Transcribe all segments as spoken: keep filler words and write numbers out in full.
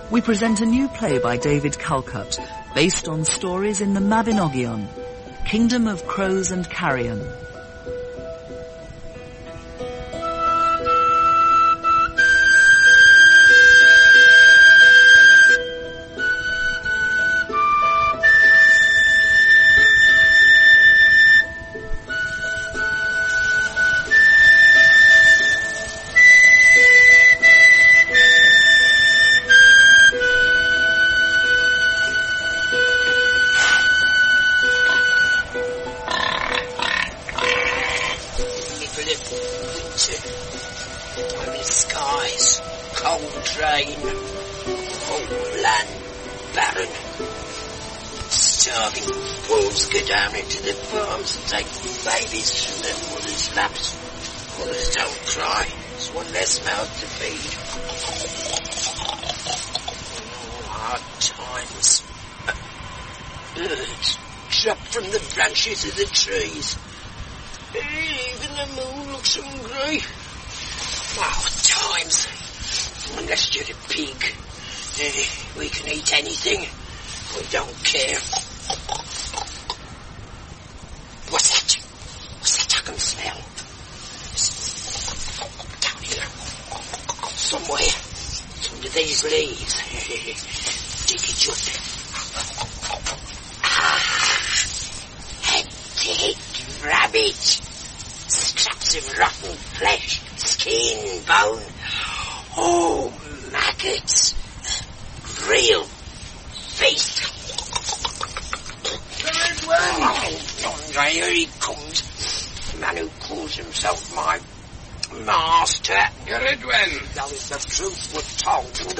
we present a new play by David Calcutt, based on stories in the Mabinogion, Kingdom of Crows and Carrion. Branches of the trees. Even the moon looks hungry. Oh, times. Unless you're a pig, uh, we can eat anything. We don't care. What's that? What's that I can smell? Down here. Somewhere. It's under these leaves. Dig it up. Rabbit, scraps of rotten flesh, skin, bone. Oh, maggots. Real feast. Oh, here he comes. The man who calls himself my master. Gridwen. Now if the truth were told.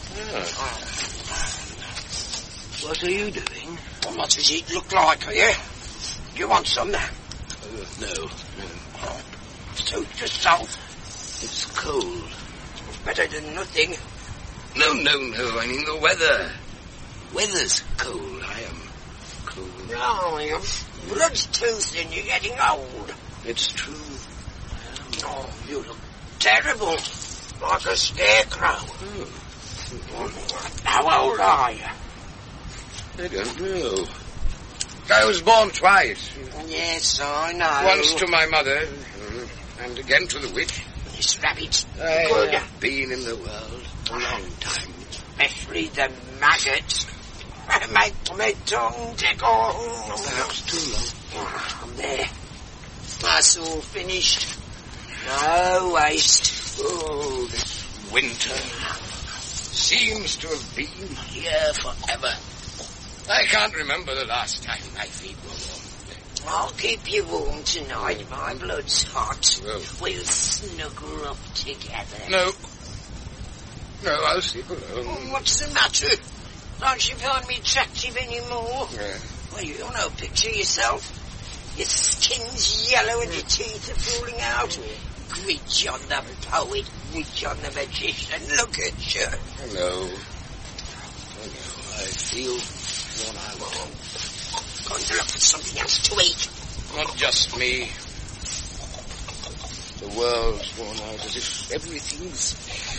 Oh. What are you doing? Well, what does it look like here? Do you want some now? Uh, no, no. Oh, suit yourself. It's cold. It's better than nothing. No, no, no. I mean the weather. Weather's cold. I am cold. Oh, your blood's too thin. You're getting old. It's true. Oh, you look terrible. Like a scarecrow. Oh. How old are you? I don't know. I was born twice. Yes, I know. Once to my mother, and again to the witch. This rabbit's I good. have been in the world a long time. Especially the maggots. Make my tongue tickle. Perhaps too long. Oh, there. That's all finished. No waste. Oh, this winter seems to have been here forever. I can't remember the last time my feet were warm. I'll keep you warm tonight. My blood's hot. Well. We'll snuggle up together. No. No, I'll sleep alone. Oh, what's the matter? Don't you find me attractive anymore? Yeah. Well, you're no picture yourself. Your skin's yellow and your teeth are falling out. Gridge on the poet, gridge on the magician. Look at you. I know. I know. I feel worn out. Going to look for something else to eat. Not just me. The world's worn out as if everything's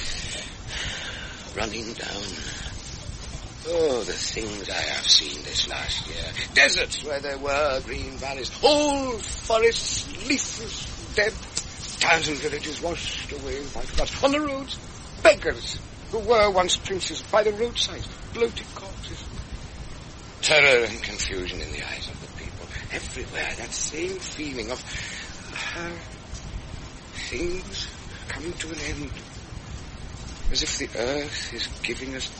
running down. Oh, the things I have seen this last year. Deserts where there were green valleys. Whole forests leafless, dead. Towns and villages washed away by floods. On the roads, beggars who were once princes by the roadside. Bloated corpses. Terror and confusion in the eyes of the people. Everywhere that same feeling of uh, things coming to an end. As if the earth is giving us...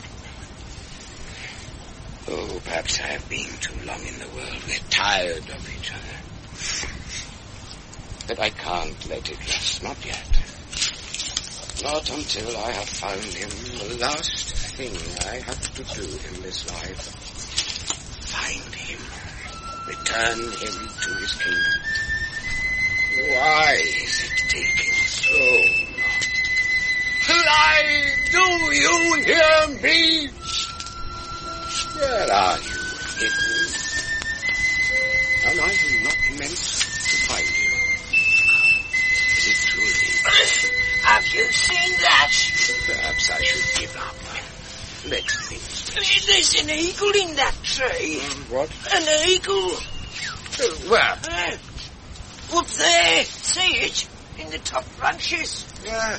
Oh, perhaps I have been too long in the world. We're tired of each other. But I can't let it rest, not yet. Not until I have found him. The last thing I have to do in this life. Find him. Return him to his kingdom. Why is it taking so long? Lie, do you hear me? Where are you, hidden? Am I not meant to find you? Is it too late? Have you seen that? Perhaps I should give up. Let's see. There's an eagle in that tree. What? An eagle. Uh, where? Uh, up there. See it? In the top branches. Yeah.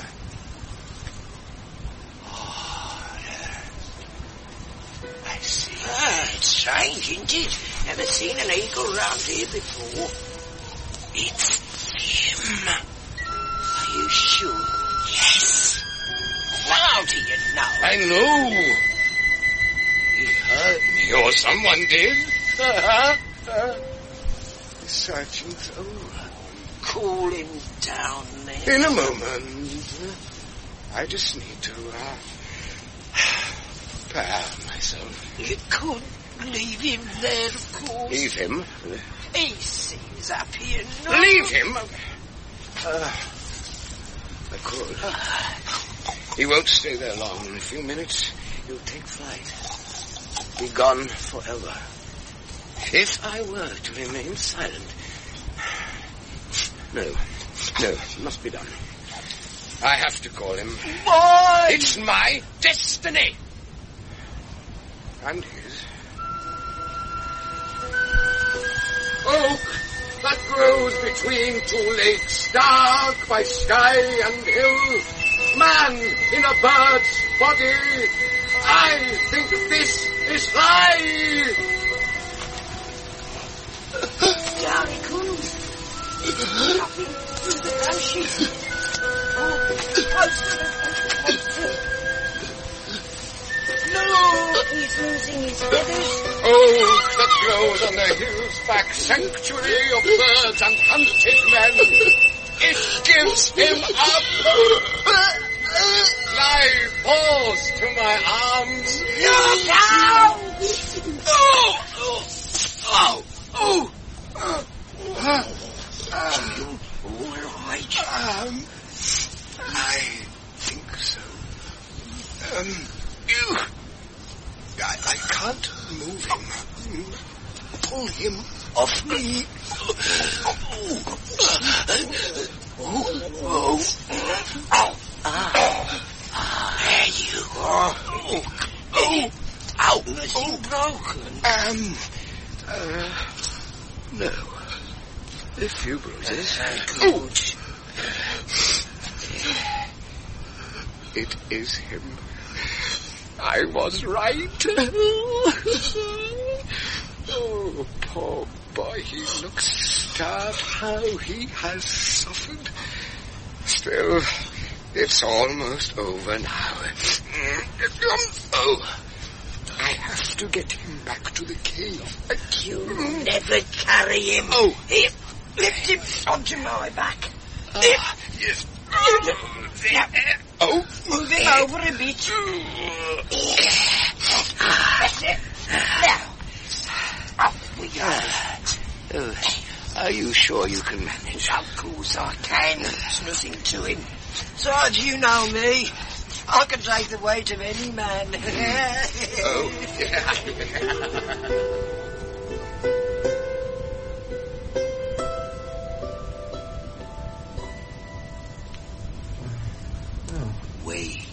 Oh, yes. I see. Ah, it's strange, isn't it? Never seen an eagle round here before. It's him. Are you sure? Yes. How do you know? I know. He heard me, or someone did. The sergeant's over. Cool him down there. In a moment. I just need to, uh, prepare myself. You couldn't leave him there, of course. Leave him? He seems happy enough. Leave him? Uh, I could. He won't stay there long. In a few minutes, he'll take flight. Be gone forever. If I were to remain silent... No, no, it must be done. I have to call him. Why? It's my destiny. And his. Oak that grows between two lakes, dark by sky and hill. Man in a bird's body. I think this is life. Down he comes. Dropping through the branches. Oh, closer, closer. No, he's losing his feathers. Oh, that grows on the hill's back, sanctuary of birds and hunted men. It gives him up. Lie falls to my arms. Look out! Oh, oh, oh, oh. Uh, uh, um, all right. Um, I think so. Um, you... I, I can't move him. Pull him off me. Oh, oh, oh. Ah, there you are. Oh, oh, oh, nothing broken. Um, uh, no. A few bruises. Good. It is him. I was right. Oh, poor boy, he looks starved. How he has suffered. Still, it's almost over now. Oh, I have to get him back to the cave. But you never carry him. Oh. Here, lift him onto my back. Uh, yes. Now, Oh. move him over a bit. That's it. Now, up we go. Uh, are you sure you can manage? Of course I can. There's nothing to him. Sarge, you know me. I can take the weight of any man. Oh, yeah. Wake.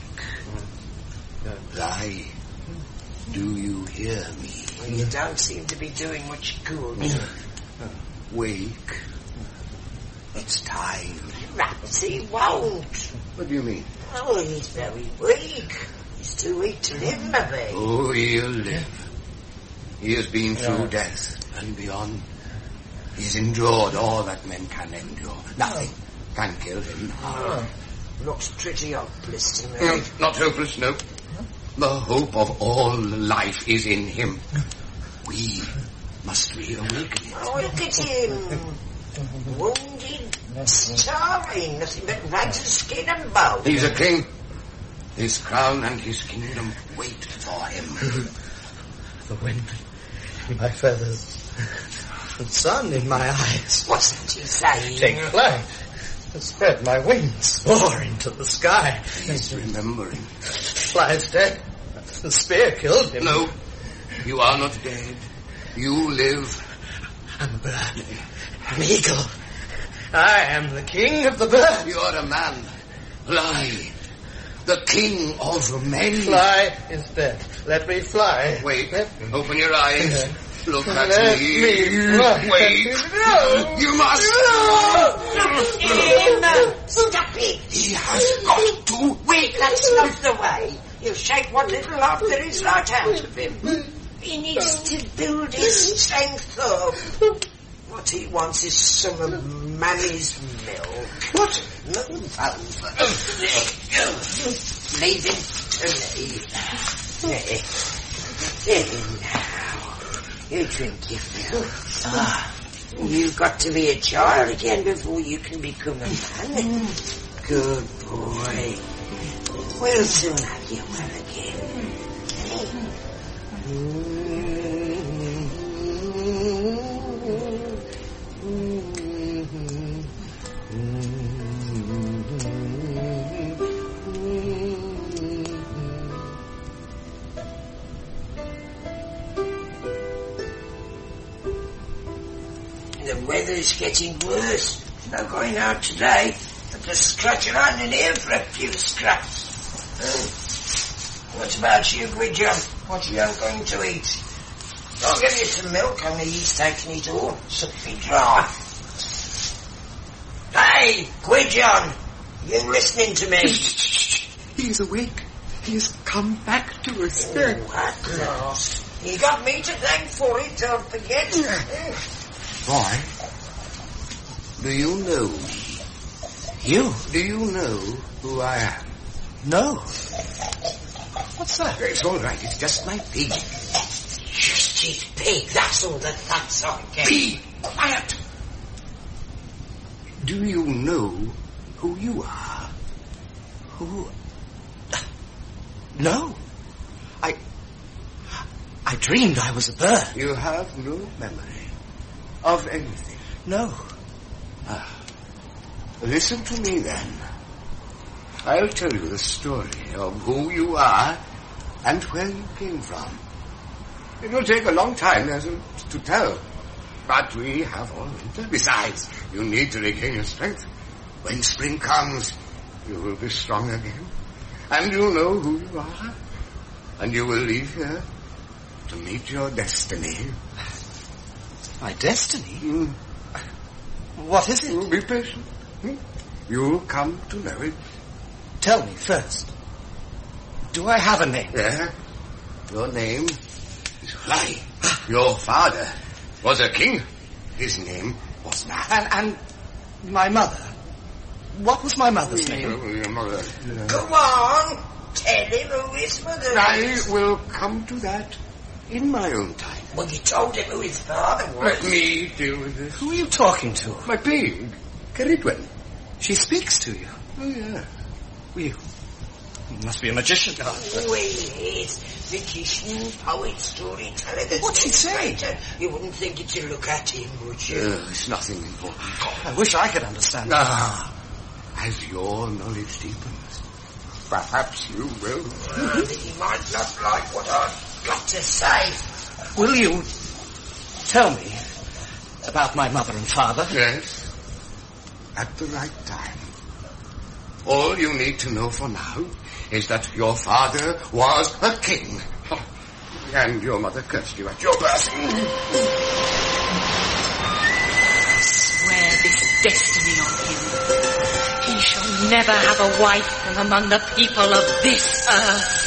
Lie. Do you hear me? Well, you don't seem to be doing much good. Wake. It's time. Perhaps he won't. What do you mean? Oh, he's very weak. He's too weak to live, maybe. Oh, he'll live. He has been through death and beyond. He's endured all that men can endure. Nothing can kill him. Oh, looks pretty hopeless to me. No, not hopeless, no. The hope of all life is in him. We must reawaken it. Oh, look at him. Wounded, starving, nothing but rags and skin and bone. He's a king. His crown and his kingdom wait for him. The wind in my feathers, the sun in my eyes. Wasn't he saying? Take flight and spread my wings, soar into the sky. He's remembering. Flies dead. The spear killed him. No, you are not dead. You live. I'm a bird. An eagle. I am the king of the birds. You're a man. Lie. the king of men. Fly instead. Let me fly. Wait, Let me. open your eyes. Look at Let me. me fly. Wait. No. You must. Him! Stop it! He has got to. Wait, that's not the way. You shake what little life there is right out of him. He needs to build his strength up. What he wants is some of Mammy's milk. What? No, over. Leave him to me. There. There now. You drink your milk. Ah. You've got to be a child again before you can become a man. Good boy. We'll soon have you well again. The weather's getting worse. No going out today. But to scratch around in here for a few scraps. Uh, what about you, Gwydion? What are you going to eat? I'll give you some milk, only he's taking it all. Something dry. Hey, Gwydion! You listening to me? He is awake. He has come back to us. Oh, at last. You got me to thank for it, don't forget. Boy, do you know? You? Do you know who I am? No. What's that? It's all right. It's just my pig. Just his pig, that's all the thanks I get. Be quiet. Do you know who you are? Who? No. I... I dreamed I was a bird. You have no memory of anything. No. Ah. Listen to me then. I'll tell you the story of who you are and where you came from. It will take a long time as a, to tell, but we have all winter. Besides, you need to regain your strength. When spring comes, you will be strong again, and you'll know who you are, and you will leave here to meet your destiny. My destiny? Mm. What is it? You'll be patient. Hmm? You'll come to know it. Tell me first. Do I have a name? Yeah. Your name is Fly. Your father was a king. His name was Matt. And, and my mother? What was my mother's name? Your mother. Go on, tell him who his mother is. I will come to that in my own time. Well, you told him who his father was. Let me deal with this. Who are you talking to? My pig, Ceridwen. She speaks to you. Oh, yeah. You, you must be a magician. Oh, he is. Magician, poet, storyteller. What's he saying? You wouldn't think it to look at him, would you? Uh, it's nothing important. I wish I could understand. Ah, as your knowledge deepens, perhaps you will. Well, he might not like what I've got to say. Will you tell me about my mother and father? Yes, at the right time. All you need to know for now is that your father was a king. And your mother cursed you at your birth. Swear this destiny on him. He shall never have a wife from among the people of this earth.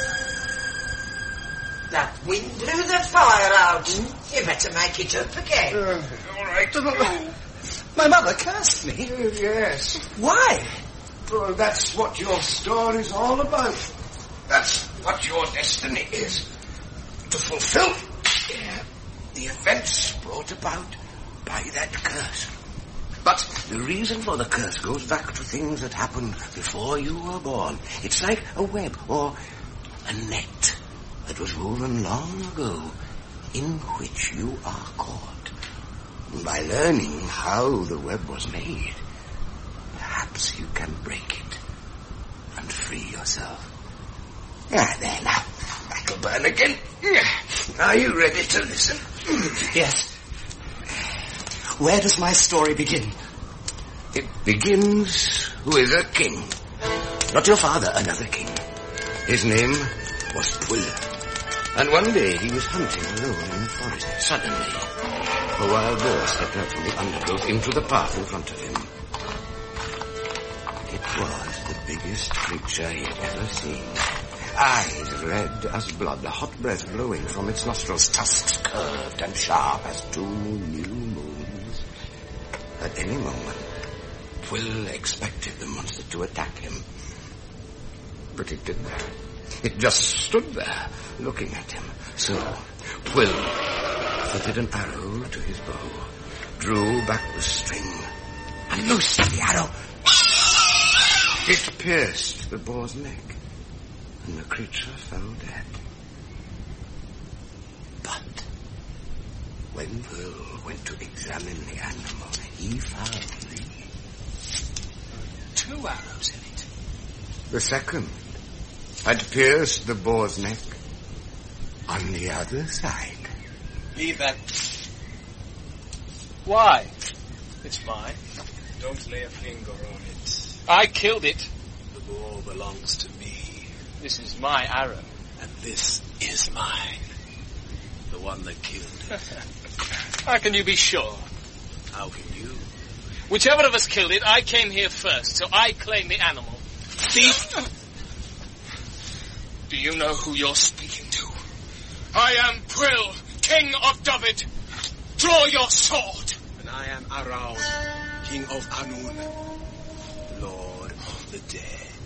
That wind blew the fire out. You better make it up again. Uh, all right. My mother cursed me. Yes. Why? Well, that's what your story's all about. That's what your destiny is. To fulfill yeah, the events brought about by that curse. But the reason for the curse goes back to things that happened before you were born. It's like a web or a net that was woven long ago in which you are caught. And by learning how the web was made, perhaps you can break it and free yourself. Ah, there now. That'll burn again. Are you ready to listen? Yes. Where does my story begin? It begins with a king Not your father, another king. His name was Pwyll. And one day he was hunting alone in the forest. Suddenly, a wild boar stepped out from the undergrowth into the path in front of him. It was the biggest creature he had ever seen. Eyes red as blood, a hot breath blowing from its nostrils, tusks curved and sharp as two new moons. At any moment, Pwyll expected the monster to attack him. But it didn't. It just stood there, looking at him. So, Pwyll fitted an arrow to his bow, drew back the string, and loosed the arrow. It pierced the boar's neck, and the creature fell dead. But when Pwyll went to examine the animal, he found two arrows in it. The second had pierced the boar's neck on the other side. Leave that. Why? It's mine. Don't lay a finger on it. I killed it. The boar belongs to me. This is my arrow. And this is mine. The one that killed it. How can you be sure? How can you? Whichever of us killed it, I came here first, so I claim the animal. Thief! Do you know who you're speaking to? I am Pwyll, King of Dyfed. Draw your sword. And I am Arawn, King of Annwn, Lord of the Dead.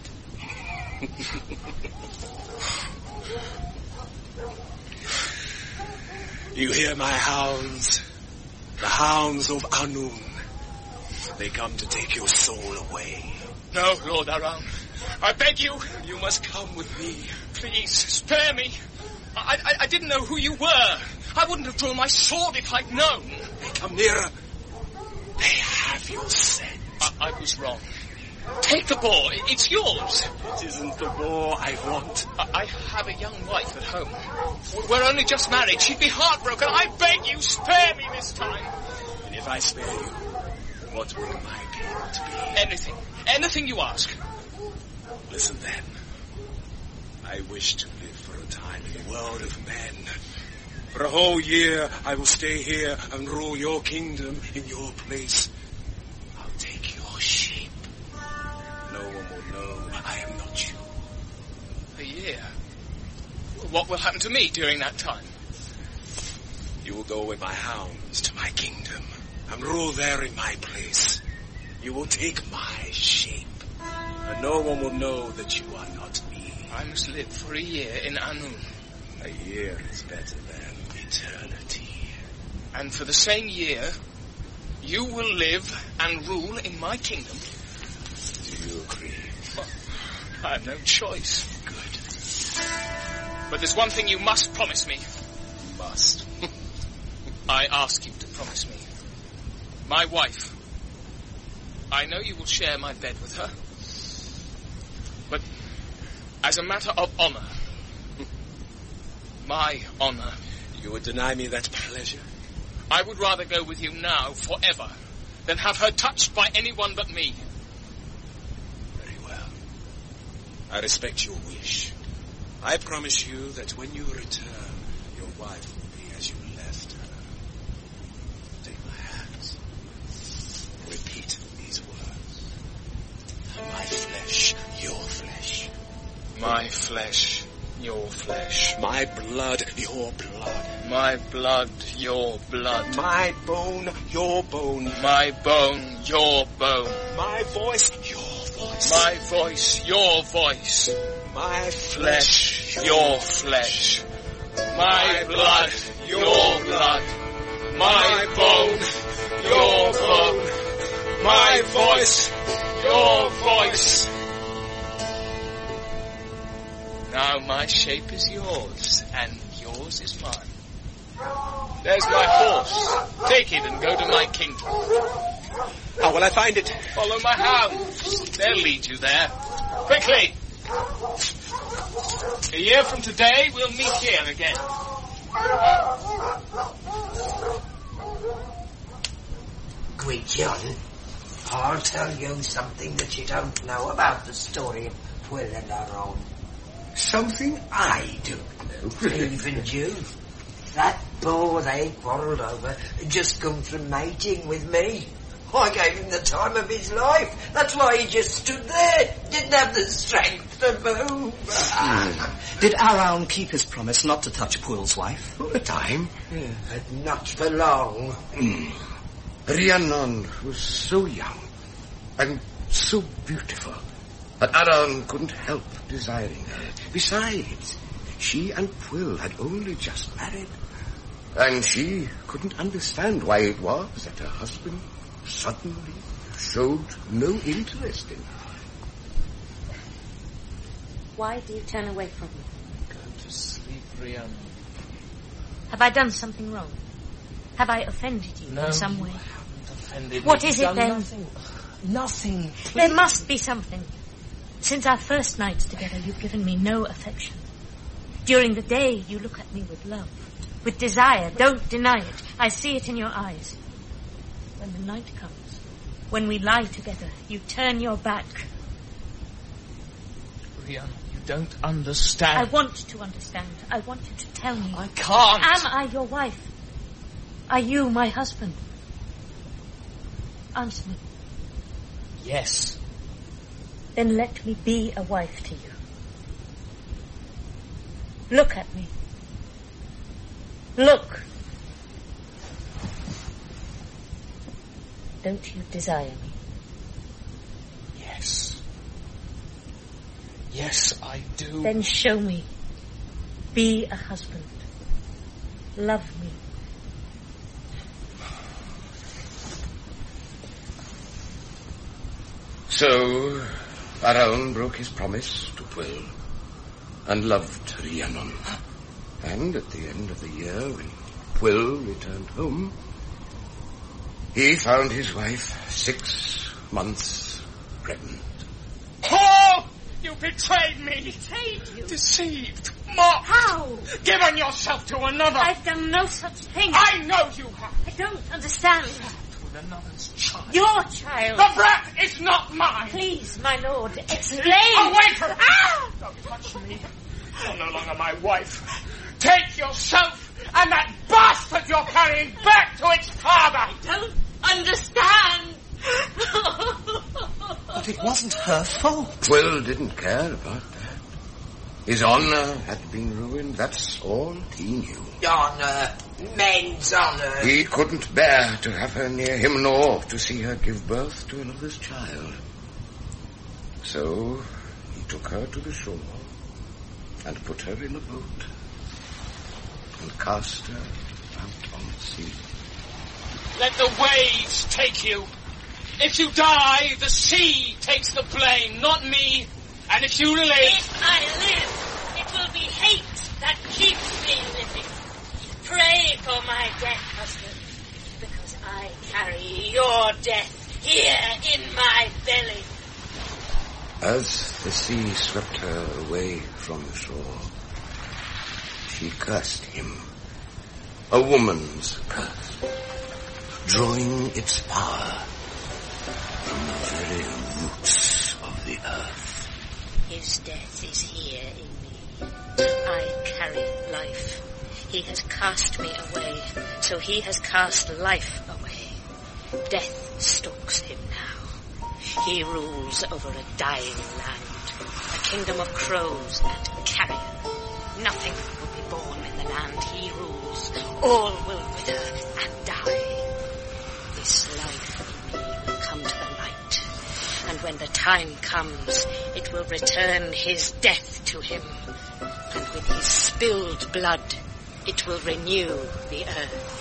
You hear my hounds? The hounds of Annwn. They come to take your soul away. No, Lord Arawn. I beg you. You must come with me. Please, spare me. I, I, I didn't know who you were. I wouldn't have drawn my sword if I'd known. They come nearer. They have your scent. I, I was wrong. Take the boar. It's yours. It isn't the boar I want. I, I have a young wife at home. We're only just married. She'd be heartbroken. I beg you, spare me this time. And if I spare you, what will my payment be? Anything. Anything you ask. Listen then. I wish to live for a time in the world of men. For a whole year, I will stay here and rule your kingdom in your place. I'll take your shape. No one will know I am not you. A year? What will happen to me during that time? You will go with my hounds to my kingdom and rule there in my place. You will take my shape, and no one will know that you are not me. I must live for a year in Annwn. A year is better than eternity. And for the same year, you will live and rule in my kingdom. Do you agree? I have no choice. Good. But there's one thing you must promise me. Must. I ask you to promise me. My wife. I know you will share my bed with her. But as a matter of honor, my honor, you would deny me that pleasure? I would rather go with you now forever than have her touched by anyone but me. Very well. I respect your wish. I promise you that when you return, your wife will be as you left her. Take my hands. Repeat these words. My flesh, your flesh. My flesh, your flesh. My blood, your blood. My blood, your blood. My bone, your bone. My bone, your bone. My voice, your voice. My voice, your voice. My flesh, your flesh. My blood, your blood. My bone, your bone. My voice, your voice. Now my shape is yours, and yours is mine. There's my horse. Take it and go to my kingdom. How will I find it? Follow my hounds. They'll lead you there. Quickly! A year from today, we'll meet here again. Gwydion, I'll tell you something that you don't know about the story of Pwyll and Aron? Something I don't know. Even you. That boar they quarrelled over just come from mating with me. I gave him the time of his life. That's why he just stood there. Didn't have the strength to move. Mm. Did Aron keep his promise not to touch Pwyll's wife? For a time. Yeah, but not for long. Mm. Rhiannon was so young and so beautiful that Aron couldn't help desiring her. Besides, she and Pwyll had only just married, and she couldn't understand why it was that her husband suddenly showed no interest in her. Why do you turn away from me? Go to sleep, Rhiannon. Have I done something wrong? Have I offended you no, in some you way? haven't offended What me. is You've it done then? Nothing. Nothing. Please. There must be something. Since our first nights together, you've given me no affection. During the day, you look at me with love, with desire. Don't deny it. I see it in your eyes. When the night comes, when we lie together, you turn your back. Rhiannon, you don't understand. I want to understand. I want you to tell me. I can't. Am I your wife? Are you my husband? Answer me. Yes. Then let me be a wife to you. Look at me. Look. Don't you desire me? Yes. Yes, I do. Then show me. Be a husband. Love me. So, Aron broke his promise to Pwyll and loved Rhiannon. And at the end of the year, when Pwyll returned home, he found his wife six months pregnant. Oh! You betrayed me! Betrayed you? Deceived! Mocked! How? Given yourself to another! I've done no such thing. I know you have! I don't understand. With another's child. Your child. The brat is not mine! Please, my lord, explain. Away from me! Ah! Don't touch me. You're no longer my wife. Take yourself and that bastard you're carrying back to its father! I don't understand. But it wasn't her fault. Pwyll didn't care about that. His honour had been ruined, that's all he knew. Honour, men's honour. He couldn't bear to have her near him, nor to see her give birth to another's child. So he took her to the shore and put her in a boat and cast her out on the sea. Let the waves take you. If you die, the sea takes the blame, not me. And if you live... If I live, it will be hate that keeps me living. Pray for my death, husband, because I carry your death here in my belly. As the sea swept her away from the shore, she cursed him. A woman's curse, drawing its power from the very roots of the earth. His death is here in me. I carry life. He has cast me away, so he has cast life away. Death stalks him now. He rules over a dying land, a kingdom of crows and carrion. Nothing will be born in the land he rules. All will wither and die. This life in me will come to the light, and when the time comes, it will return his death to him, and with his spilled blood, it will renew the earth.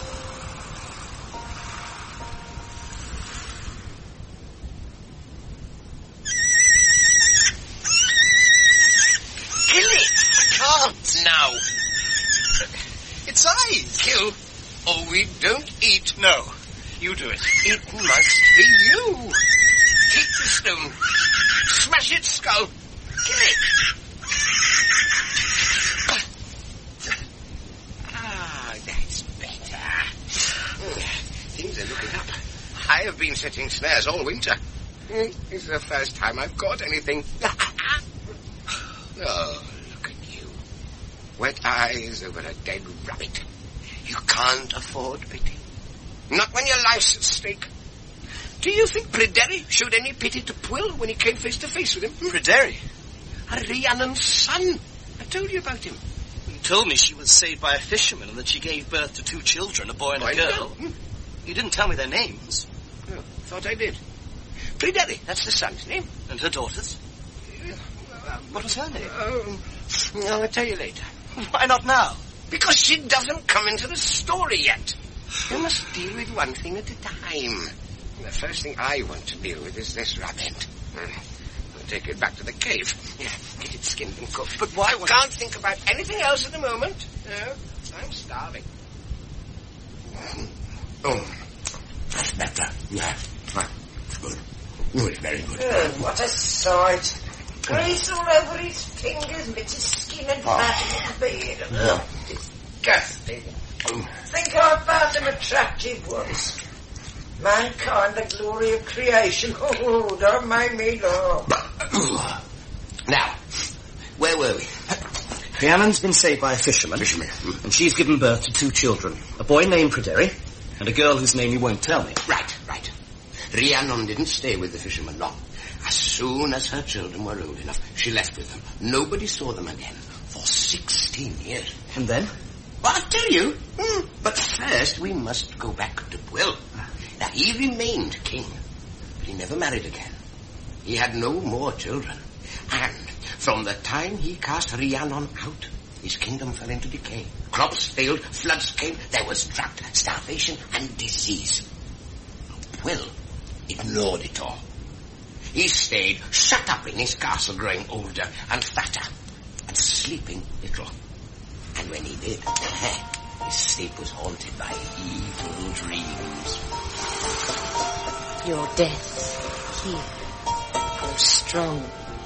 Kill it! I can't now. Its eyes. Kill, or we don't eat. No, you do it. It must be you. Take the stone. Smash its skull. Kill it. Ah, that's better. Things are looking up. I have been setting snares all winter. This is the first time I've caught anything. eyes over a dead rabbit. You can't afford pity. Not when your life's at stake. Do you think Pryderi showed any pity to Pwyll when he came face to face with him? Hmm? Pryderi? Rhiannon's son. I told you about him. You told me she was saved by a fisherman and that she gave birth to two children, a boy and Boy a girl. Hmm? You didn't tell me their names. Oh, thought I did. Pryderi, that's the son's name. And her daughter's? What was her name? Um, I'll tell you later. Why not now? Because she doesn't come into the story yet. You must deal with one thing at a time. And the first thing I want to deal with is this rabbit. I'll take it back to the cave. Yeah, get it skinned and cooked. But why? I can't think about anything else at the moment. No, I'm starving. Oh, that's better. Yeah, good. Oh, it's very good. Oh, what a sight. Grease all over his fingers, bits of skin and fat in his beard. Oh, disgusting. Think I found him attractive once. Mankind, the glory of creation. Oh, don't make me laugh. Now, where were we? Rhiannon's been saved by a fisherman. Fisherman. And she's given birth to two children. A boy named Pryderi and a girl whose name you won't tell me. Right, right. Rhiannon didn't stay with the fisherman long. As soon as her children were old enough, she left with them. Nobody saw them again for sixteen years. And then? Well, I'll tell you. Hmm. But first we must go back to Pwyll. Now, he remained king, but he never married again. He had no more children. And from the time he cast Rhiannon out, his kingdom fell into decay. Crops failed, floods came, there was drought, starvation, and disease. Pwyll ignored it all. He stayed shut up in his castle, growing older and fatter, and sleeping little. And when he did, his sleep was haunted by evil dreams. Your death here grows strong.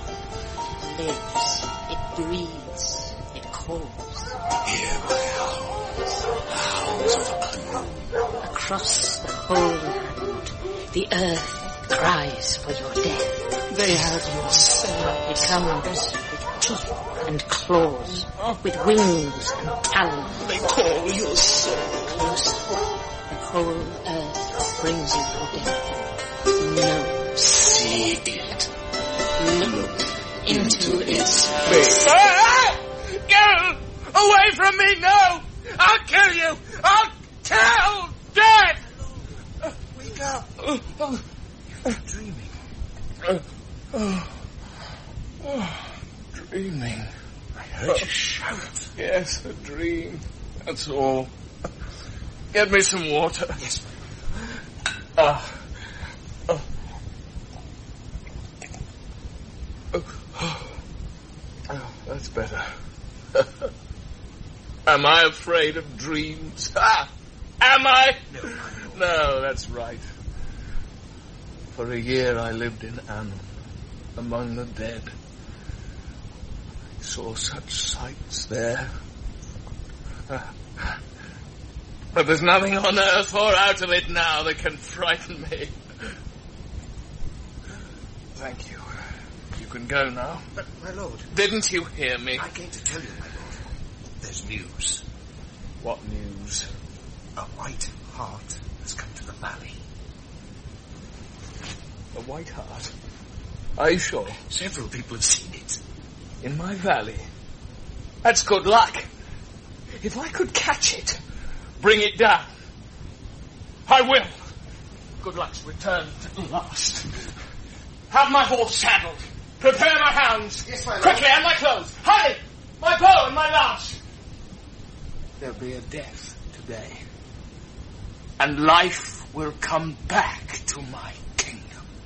It lives, it breathes, it calls. Hear my howls, howls of unknown. Across the whole land, the earth cries for your death. They have your soul. It comes with teeth and claws, with wings and talons. They call your soul. Closer, the whole earth brings you your death. No. See it. Look into its face. Ah! Go! Away from me, no! I'll kill you! I'll tell death! Wake up! You're dreaming. Uh, oh, oh, dreaming. I heard you shout. Yes, a dream. That's all. Get me some water. Yes, Ah. Uh, oh, oh. Oh, that's better. Am I afraid of dreams? Ah, am I? No, no. No, that's right. For a year I lived in Anon, among the dead. I saw such sights there. Ah. But there's nothing on earth or out of it now that can frighten me. Thank you. You can go now. But, my lord... Didn't you hear me? I came to tell you, my lord. There's news. What news? A white hart has come to the valley. A white hart? Are you sure? Several people have seen it. In my valley? That's good luck. If I could catch it, bring it down. I will. Good luck's returned at last. Have my horse saddled. Prepare my hounds. Yes, my lord. Quickly, and my clothes. Hurry! My bow and my lance. There'll be a death today. And life will come back to my kingdom.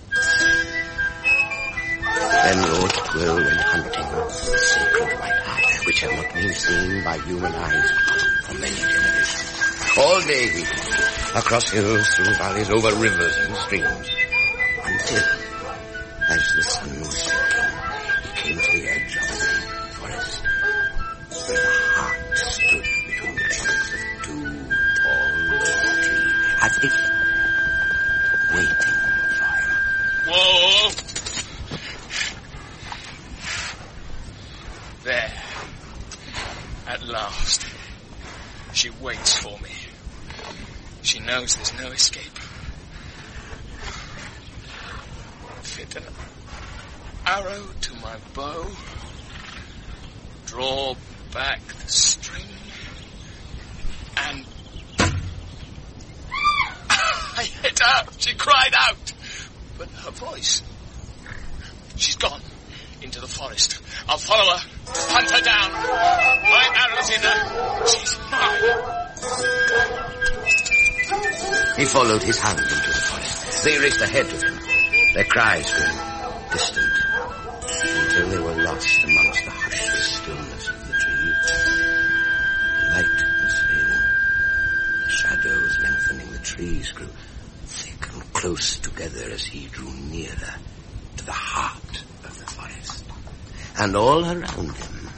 Then Lord Pwyll went hunting the sacred white hart, which had not been seen by human eyes for many generations. All day he walked, across hills, through valleys, over rivers and streams, until, as the sun was sinking, he came to the edge of a deep forest, where the hart stood between the trunks of two tall willow trees, as if waiting for him. Whoa! There. At last. She waits for me. She knows there's no escape. Fit an arrow to my bow. Draw back the string. And I hit her. She cried out. But her voice... She's gone into the forest. I'll follow her. Hunt her down. My arrow's in her. She's mine. He followed his hound into the forest. They raced ahead of him, their cries grew distant, until they were lost amongst the hushed stillness of the trees. The light was fading. The shadows lengthening the trees grew thick and close together as he drew nearer to the heart of the forest. And all around him,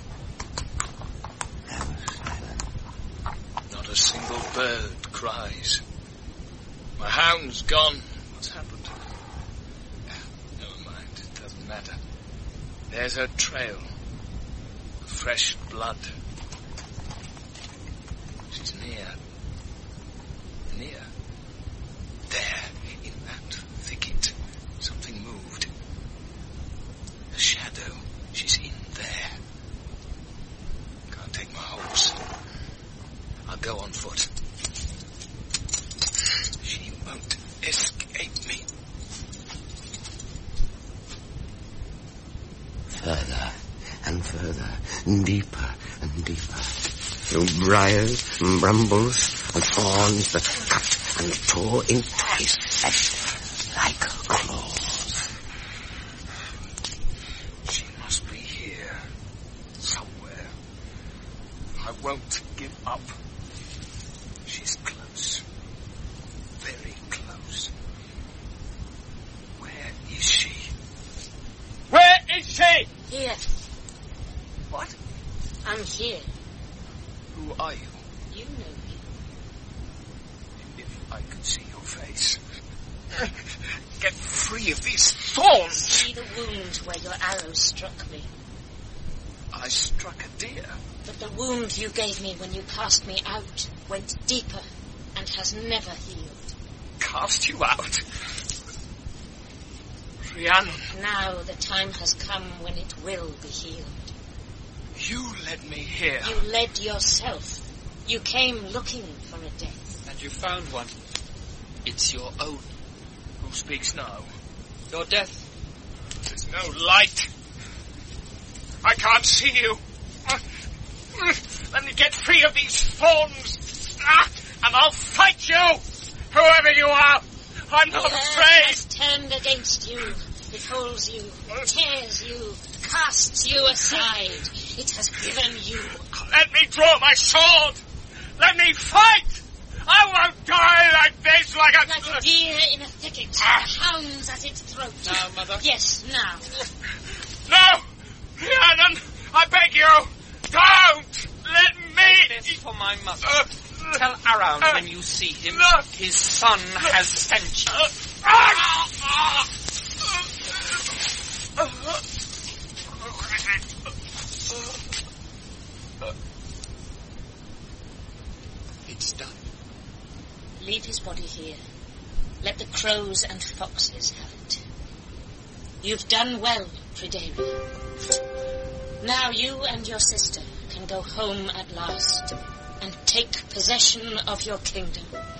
there was silence. Not a single bird cries. My hound's gone. What's happened? Never mind, it doesn't matter. There's her trail. Fresh blood. She's near. Near. There, in that thicket, something moved. A shadow. She's in there. Can't take my horse. I'll go on foot. She won't escape me. Further and further, deeper and deeper. Through briars and brambles and thorns that cut and tore into his flesh like claws. She must be here. Somewhere. I won't give up. She's close. Very close. Where is she? Where is she? Here. What? I'm here. Who are you? You know me. If I could see your face. Get free of these thorns! See the wound where your arrow struck me. I struck a deer. But the wound you gave me when you cast me out went deeper and has never healed. Cast you out? Rhiannon. Now the time has come when it will be healed. You led me here. You led yourself. You came looking for a death. And you found one. It's your own. Who speaks now? Your death. There's no light. I can't see you. Let me get free of these thorns. Ah, and I'll fight you, whoever you are. I'm not The earth afraid. has turned against you. It holds you, tears you, casts you aside. It has given you. Let me draw my sword. Let me fight. I won't die like this, like a... Like a deer in a thicket, the hounds at its throat. Now, Mother. Yes, now. No! Rhiannon, I beg you, don't let me... This for my mother. Uh, Tell Around uh, when you see him, no. his son has sent you. Uh, ah, ah, It's done. Leave his body here. Let the crows and foxes have it. You've done well, Pryderi. Now you and your sister can go home at last and take possession of your kingdom.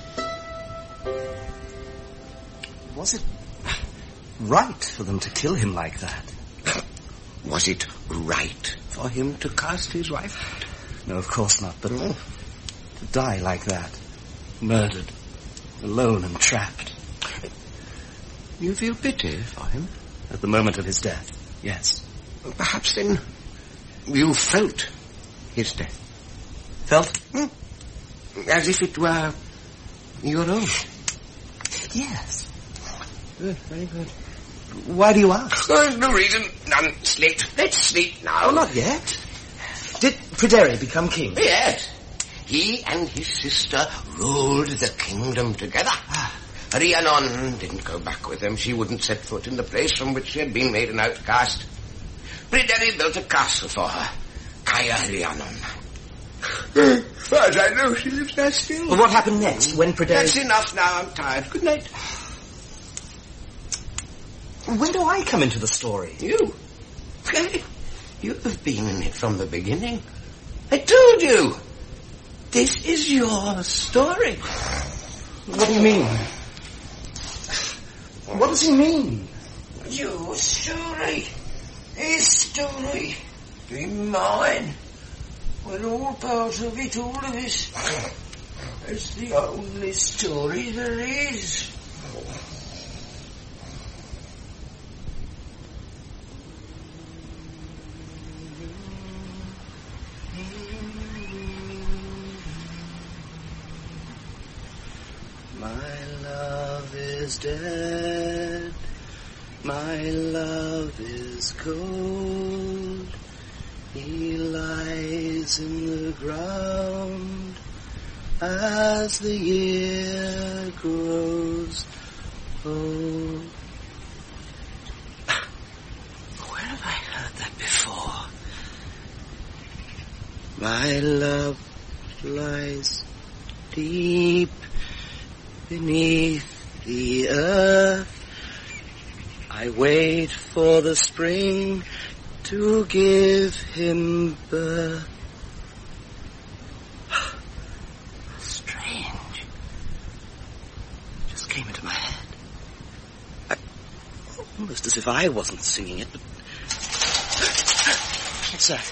Was it right for them to kill him like that? Was it right for him to cast his wife out? No, of course not, but to die like that, murdered, alone and trapped. You feel pity for him? At the moment of his death, yes. Perhaps then you felt his death. Felt? Hmm? As if it were your own. Yes. Good, very good. Why do you ask? There's no reason. None. Sleep. Let's sleep now. Oh, not yet. Did Pryderi become king? Yes. He and his sister ruled the kingdom together. Rhiannon didn't go back with them. She wouldn't set foot in the place from which she had been made an outcast. Pryderi built a castle for her. Caer Rhiannon. far as I know, she lives there still. Well, what happened next? When Pryderi... That's enough now. I'm tired. Good night. When do I come into the story? You? You have been in it from the beginning. I told you. This is your story. What do you mean? What does he mean? Your story. His story. Be mine. We're all part of it, all of us. It's the only story there is. My love is dead, my love is cold, he lies in the ground as the year grows old. Where have I heard that before? My love lies deep beneath the earth. I wait for the spring to give him birth. Strange. Just came into my head. I, almost as if I wasn't singing it, but... What's that?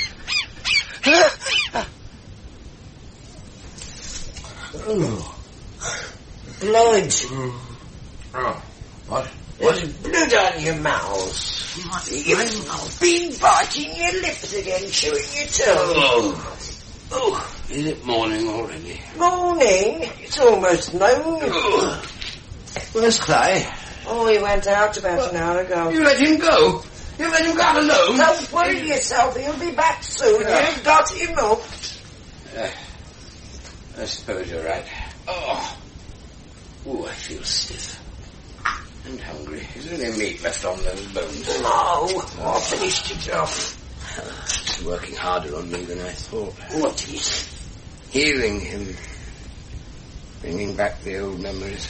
Oh. Blood. Mm. Oh, what? There's blood on your mouth. You've been biting your lips again, chewing your tongue. Oh. Oh, is it morning already? Morning? It's almost noon. Oh. Where's Clay? Oh, he went out about what? An hour ago. You let him go? You let him go out alone? Don't worry yourself, he'll be back soon. Yeah. You've got him up. Uh, I suppose you're right. Oh. Oh, I feel stiff. And hungry. Is there any meat left on those bones? No, I finished it off. It's working harder on me than I thought. What is? Healing him. Bringing back the old memories.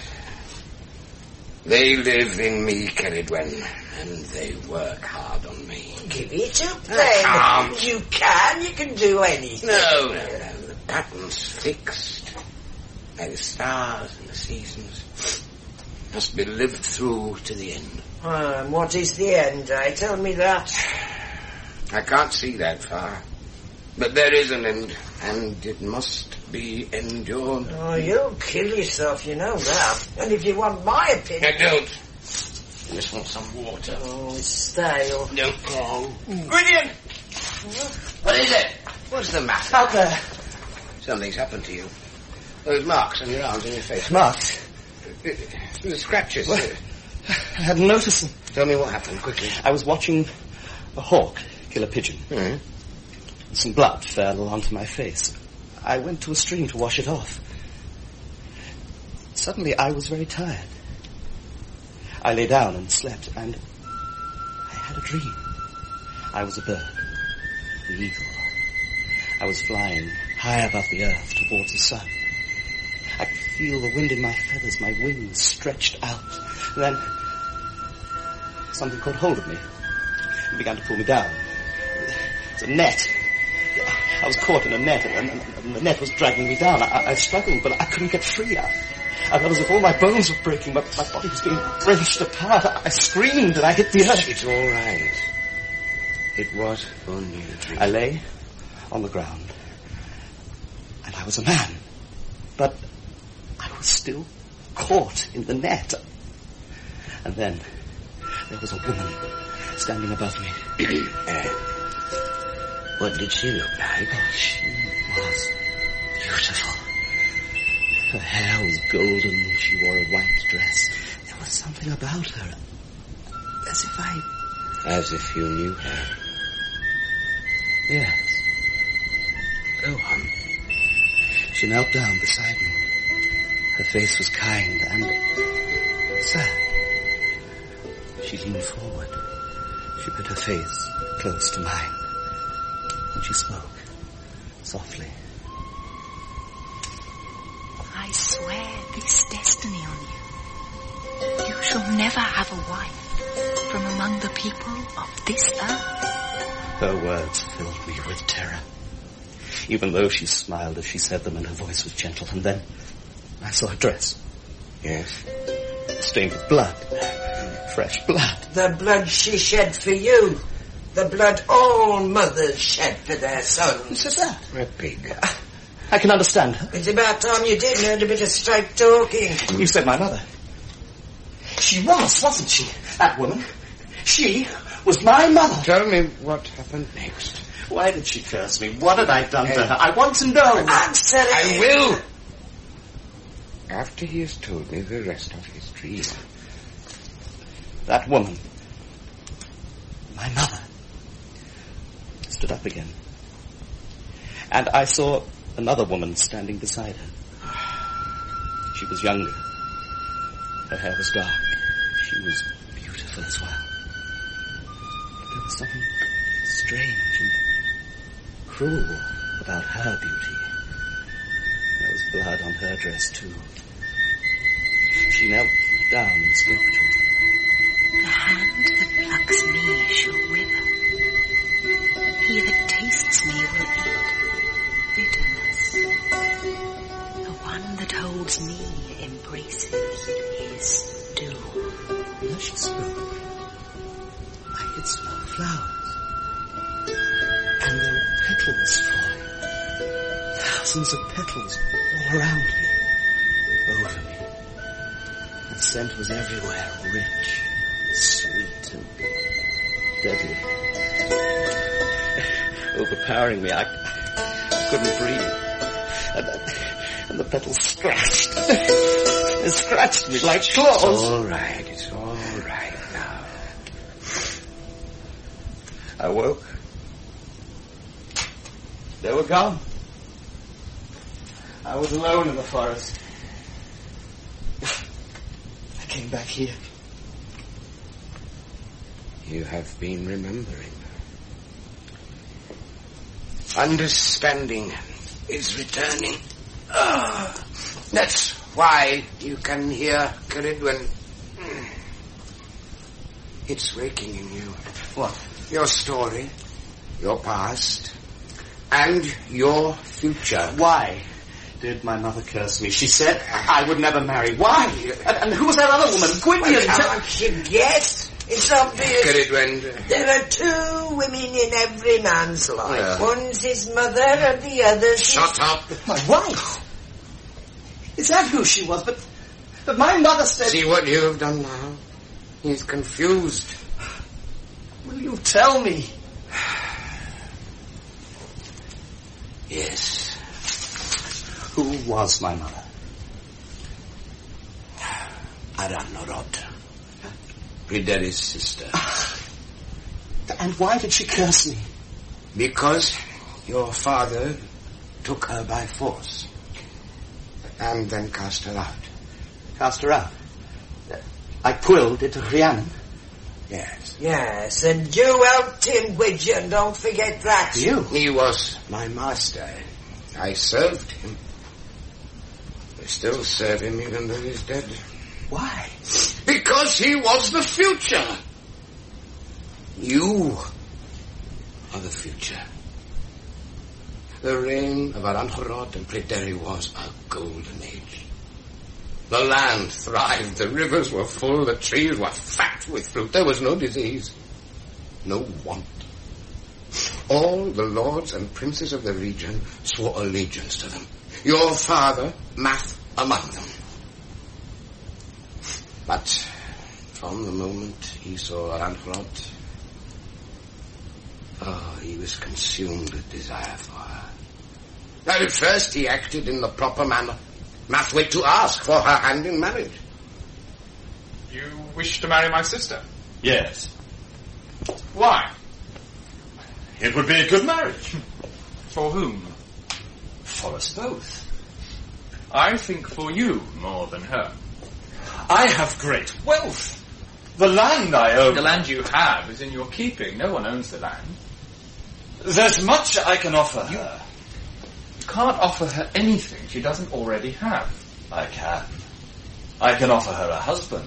They live in me, Cerridwen, and they work hard on me. Give it up then. Um, you can, you can do anything. No, no, no. The pattern's fixed. Like the stars and the seasons. Must be lived through to the end. Um, what is the end, eh? Tell me that. I can't see that far. But there is an end, and it must be endured. Oh, you'll kill yourself, you know that. And if you want my opinion... I don't. I just want some water. Oh, it's stale. Don't go. Gwydion! What is it? What's the matter? Out there. Something's happened to you. Those marks on your arms and your face. Marks? The scratches. Well, I hadn't noticed them. Tell me what happened, quickly. I was watching a hawk kill a pigeon. Mm-hmm. Some blood fell onto my face. I went to a stream to wash it off. Suddenly I was very tired. I lay down and slept, and I had a dream. I was a bird, an eagle. I was flying high above the earth towards the sun. I could feel the wind in my feathers, my wings stretched out. And then something caught hold of me and began to pull me down. It's a net. I was caught in a net, and, and, and the net was dragging me down. I, I struggled, but I couldn't get free. I, I felt as if all my bones were breaking. My, my body was being wrenched apart. I, I screamed, and I hit the earth. It's all right. It was only a dream. I lay on the ground, and I was a man. But I was still caught in the net. And then there was a woman standing above me. uh, what did she look like? Oh, she was beautiful. Her hair was golden. She wore a white dress. There was something about her. As if I... As if you knew her. Yes. Go on. She knelt down beside me. Her face was kind and sad. She leaned forward. She put her face close to mine. And she spoke softly. I swear this destiny on you. You shall never have a wife from among the people of this earth. Her words filled me with terror, even though she smiled as she said them and her voice was gentle. And then I saw her dress. Yes. Stained with blood. Fresh blood. The blood she shed for you. The blood all mothers shed for their sons. Who said that? A pig. I can understand her. It's about time you did learn a bit of straight talking. You said my mother. She was, wasn't she? That woman. She was my mother. Tell me what happened next. Why did she curse me? What had I done to her? I want to know. Answer it. I will. After he has told me the rest of his dream. That woman, my mother, stood up again. And I saw another woman standing beside her. She was younger. Her hair was dark. She was beautiful as well. But there was something strange and cruel about her beauty. There was blood on her dress too. She knelt down and spoke to me. The hand that plucks me shall wither. He that tastes me will eat bitterness. The one that holds me embraces his doom. As she spoke, I could smell flowers. And there were petals falling. Thousands of petals all around me, over me. The scent was everywhere, rich, sweet, and deadly. Overpowering me, I, I couldn't breathe. And, and the petals scratched. They scratched me like claws. It's all right, it's all right now. I woke. They were gone. I was alone in the forest. I came back here. You have been remembering. Understanding is returning. Ah, that's why you can hear Ceridwen. It's waking in you. What? Your story, your past, and your future. Why did my mother curse me? She said I would never marry. Why? And, and who was that other woman? Gwydion. Well, can't you guess? It's obvious. Ceridwen. There are two women in every man's life. Yeah. One's his mother and the other's Shut up. My wife. Is that who she was? But, but my mother said... See what you have done now? He's confused. Will you tell me? Yes. Who was my mother? Aranrod. Pryderi's sister. And why did she curse me? Because your father took her by force. And then cast her out. Cast her out? I quilled into Rhiannon? Yes. Yes, and you helped him, Gwydion, don't forget that. You? He was my master. I served him. I still serve him even though he's dead. Why? Because he was the future. You are the future. The reign of Aranrod and Pryderi was a golden age. The land thrived, the rivers were full, the trees were fat with fruit. There was no disease, no want. All the lords and princes of the region swore allegiance to them. Your father, Math, among them. But from the moment he saw Aranrod, oh, he was consumed with desire for her. At first he acted in the proper manner. Math went to ask for her hand in marriage. You wish to marry my sister? Yes. Why? It would be a good marriage. For whom? For us both. I think for you more than her. I have great wealth. The land I own... The land you have is in your keeping. No one owns the land. There's much I can offer her. You can't offer her anything she doesn't already have. I can. I can offer her a husband.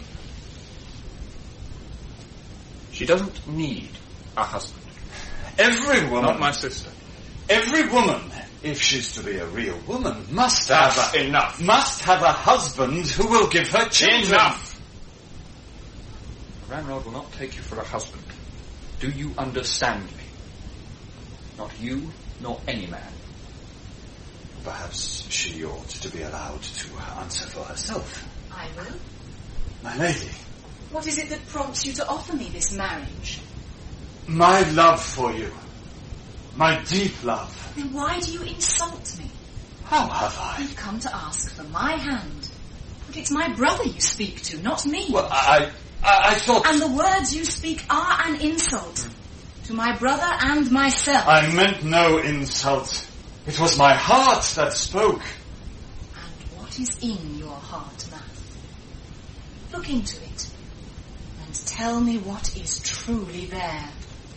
She doesn't need a husband. Every woman... Not my sister. Every woman, if she's to be a real woman, must have That's a... enough. Must have a husband who will give her children. Enough! Ranrod will not take you for a husband. Do you understand me? Not you, nor any man. Perhaps she ought to be allowed to answer for herself. I will. My lady. What is it that prompts you to offer me this marriage? My love for you. My deep love. Then why do you insult me? How have I? You've come to ask for my hand. But it's my brother you speak to, not me. Well, I... I, I thought... And the words you speak are an insult. To my brother and myself. I meant no insult. It was my heart that spoke. And what is in your heart, man? Look into it. And tell me what is truly there.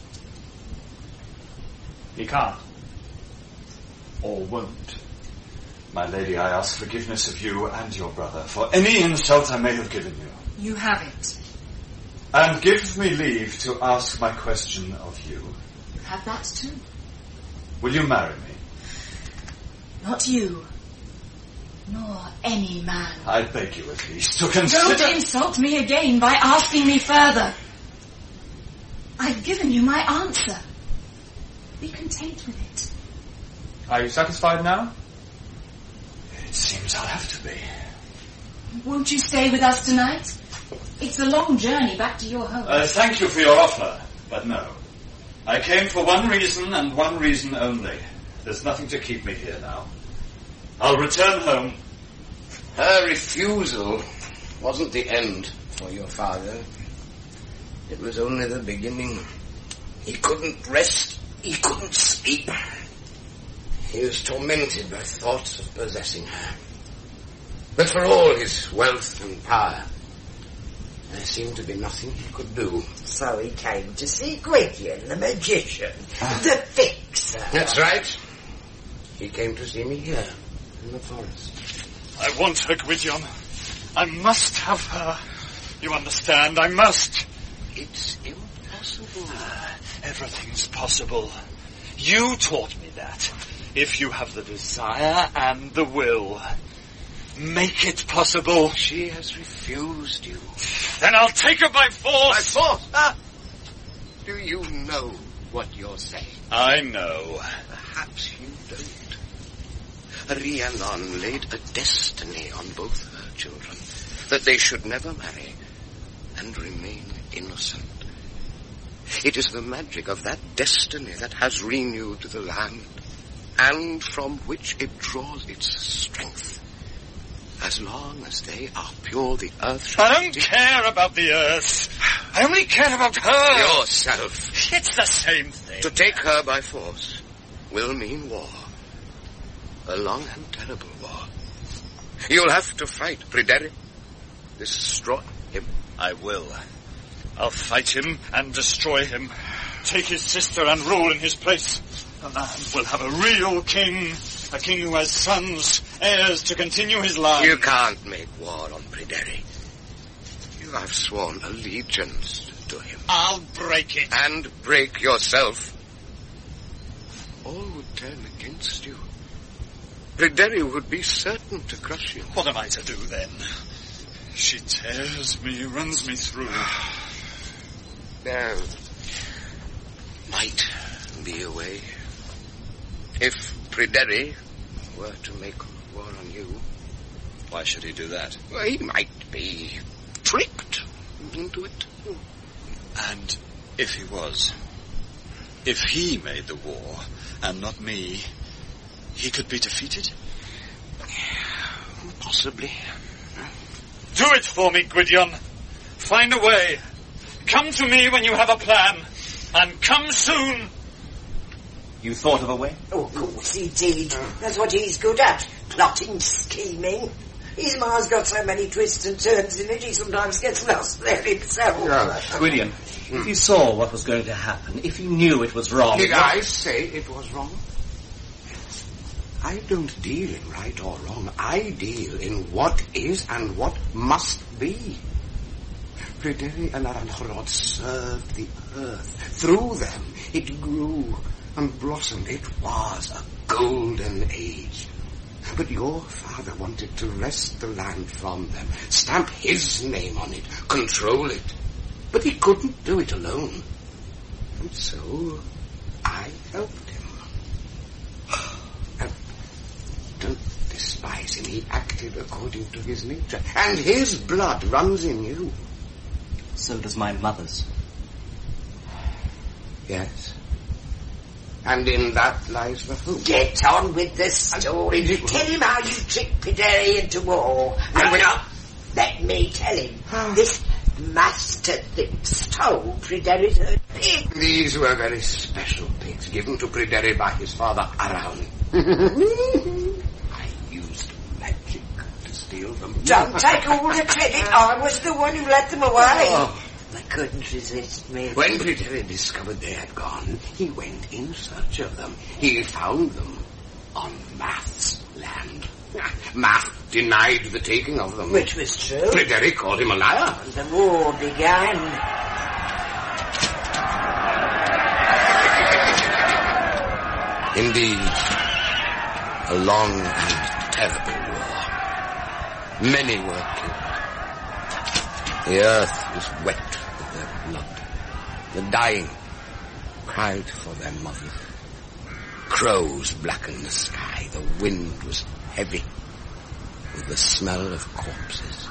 He can't. Or won't. My lady, I ask forgiveness of you and your brother for any insult I may have given you. You have it. And give me leave to ask my question of you. You have that too. Will you marry me? Not you. Nor any man. I beg you at least to consider... Don't insult me again by asking me further. I've given you my answer. Be content with it. Are you satisfied now? It seems I'll have to be. Won't you stay with us tonight? It's a long journey back to your home. Uh, thank you for your offer, but no. I came for one reason and one reason only. There's nothing to keep me here now. I'll return home. Her refusal wasn't the end for your father. It was only the beginning. He couldn't rest. He couldn't sleep. He was tormented by thoughts of possessing her. But for all his wealth and power, there seemed to be nothing he could do. So he came to see Gwydion, the magician, the fixer. That's right. He came to see me here, in the forest. I want her, Gwydion. I must have her. You understand? I must. It's impossible. Everything's possible. You taught me that. If you have the desire and the will, make it possible. She has refused you. Then I'll take her by force. By force? Ah. Do you know what you're saying? I know. Perhaps you don't. Rhiannon laid a destiny on both her children, that they should never marry and remain innocent. It is the magic of that destiny that has renewed the land, and from which it draws its strength. As long as they are pure, the earth shall... I don't care about the earth. I only care about her. Yourself. It's the same thing. To take her by force will mean war. A long and terrible war. You'll have to fight Pryderi. Destroy him. I will. I'll fight him and destroy him. Take his sister and rule in his place. The land will have a real king. A king who has sons, heirs to continue his line. You can't make war on Pryderi. You have sworn allegiance to him. I'll break it. And break yourself. All would turn against you. Pryderi would be certain to crush you. What am I to do then? She tears me, runs me through. There might be a way. If Pryderi were to make war on you... Why should he do that? Well, he might be tricked into it. And if he was, if he made the war and not me, he could be defeated? Possibly. Do it for me, Gwydion. Find a way. Come to me when you have a plan. And come soon. You thought of a way? Oh, of course he did. That's what he's good at. Plotting, scheming. His mind's got so many twists and turns in it, he sometimes gets lost there himself. No. Gwydion, hmm. if you saw what was going to happen, if you knew it was wrong... Did I say it was wrong? I don't deal in right or wrong. I deal in what is and what must be. Pryderi and Aranhorod served the earth. Through them it grew and blossomed. It was a golden age. But your father wanted to wrest the land from them, stamp his name on it, control it. But he couldn't do it alone. And so I helped him. And don't despise him. He acted according to his nature. And his blood runs in you. So does my mother's. Yes. And in that lies the hope. Get on with the story. Tell him how you tricked Pryderi into war. And will not let me tell him. This master thing stole Pryderi's herd pig. These were very special pigs given to Pryderi by his father Aran. I used magic to steal them. Don't take all the credit. I was the one who let them away. Oh. I couldn't resist me. When Pryderi discovered they had gone, he went in search of them. He found them on Math's land. Math denied the taking of them. Which was true. Pryderi called him a liar. And the war began. Indeed, a long and terrible war. Many were killed. The earth was wet with their blood. The dying cried for their mothers. Crows blackened the sky. The wind was heavy with the smell of corpses.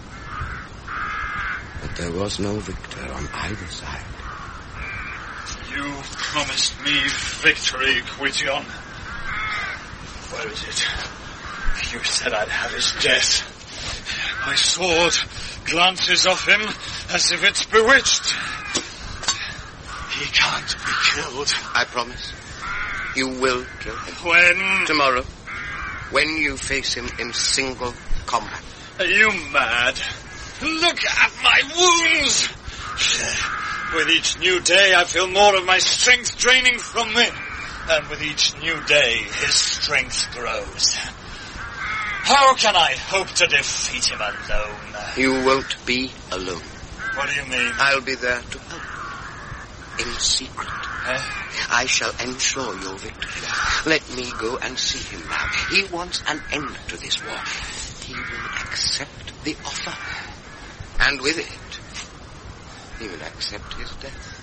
But there was no victor on either side. You promised me victory, Gwydion. Where is it? You said I'd have his death. My sword glances off him as if it's bewitched. He can't be killed. I promise. You will kill him. When? Tomorrow. When you face him in single combat. Are you mad? Look at my wounds! With each new day I feel more of my strength draining from me. And with each new day his strength grows. How can I hope to defeat him alone? You won't be alone. What do you mean? I'll be there to help. In secret. Huh? I shall ensure your victory. Let me go and see him now. He wants an end to this war. He will accept the offer. And with it, he will accept his death.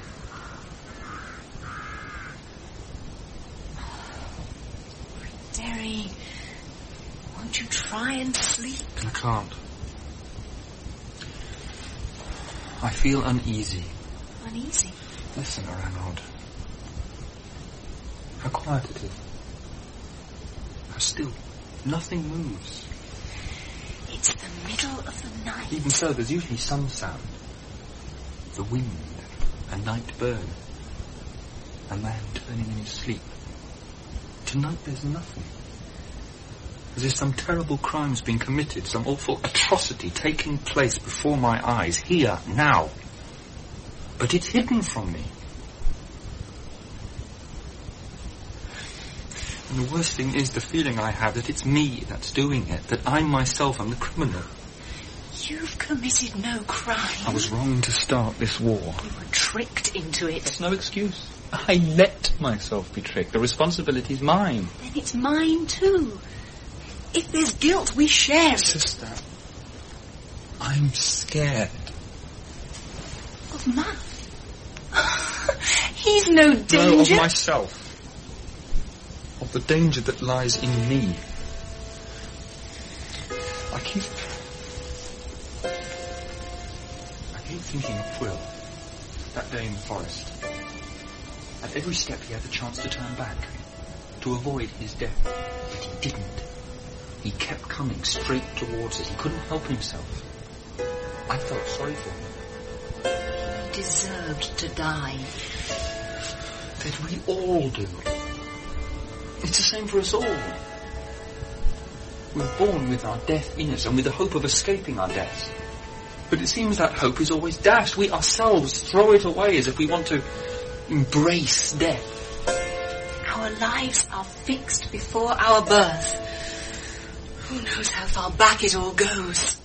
Pryderi, won't you try and sleep? I can't. I feel uneasy. Uneasy? Listen, Aranhod. How quiet it is. How still. Nothing moves. It's the middle of the night. Even so, there's usually some sound. The wind, a night bird, a man turning in his sleep. Tonight there's nothing. As if some terrible crime's been committed, some awful atrocity taking place before my eyes, here, now. But it's hidden from me. And the worst thing is the feeling I have that it's me that's doing it, that I myself am the criminal. You've committed no crime. I was wrong to start this war. You were tricked into it. That's no excuse. I let myself be tricked. The responsibility's mine. Then it's mine too. If there's guilt, we share it. Sister, I'm scared. Of Matt? He's no danger. No, of myself. Of the danger that lies in me. I keep... I keep thinking of Pwyll. That day in the forest. At every step he had the chance to turn back. To avoid his death. But he didn't. He kept coming straight towards us. He couldn't help himself. I felt sorry for him. He deserved to die. Did we all do? It's the same for us all. We're born with our death in us and with the hope of escaping our deaths. But it seems that hope is always dashed. We ourselves throw it away as if we want to embrace death. Our lives are fixed before our birth. Who knows how far back it all goes?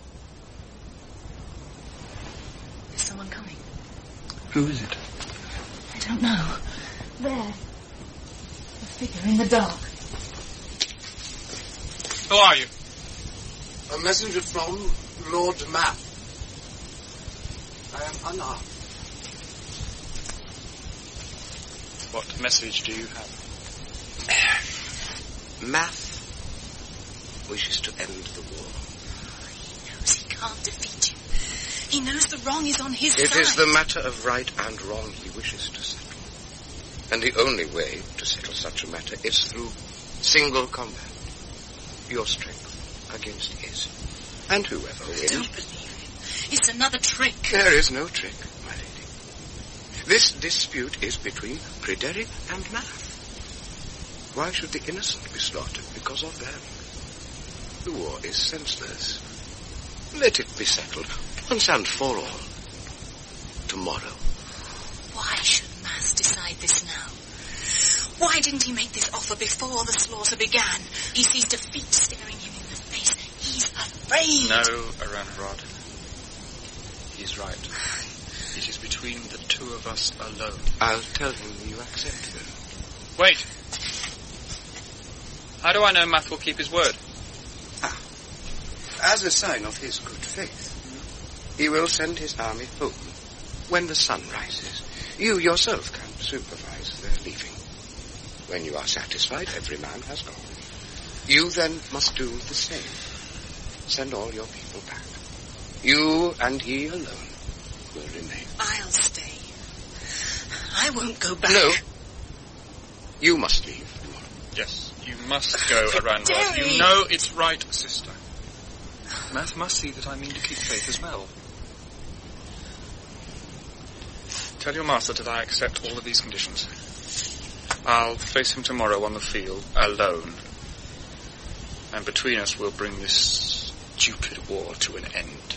Is someone coming? Who is it? I don't know. There. A figure in the dark. Who are you? A messenger from Lord Math. I am unarmed. What message do you have? Math wishes to end the war. He knows he can't defeat you. He knows the wrong is on his It side. It is the matter of right and wrong he wishes to settle. And the only way to settle such a matter is through single combat. Your strength against his. And whoever wins. I don't believe him. It's another trick. There is no trick, my lady. This dispute is between Pryderi and Math. Why should the innocent be slaughtered because of them? The war is senseless. Let it be settled once and for all. Tomorrow. Why should Math decide this now? Why didn't he make this offer before the slaughter began? He sees defeat staring him in the face. He's afraid. No, Aranrod. He's right. It is between the two of us alone. I'll tell him you accept him. Wait. How do I know Math will keep his word? Ah. As a sign of his good faith, he will send his army home when the sun rises. You yourself can supervise their leaving. When you are satisfied, every man has gone. You then must do the same. Send all your people back. You and he alone will remain. I'll stay. I won't go back. No. You must leave. Yes, you must go, Aranrod. You know it's right, sister. Math must see that I mean to keep faith as well. Tell your master that I accept all of these conditions. I'll face him tomorrow on the field, alone. And between us we'll bring this stupid war to an end.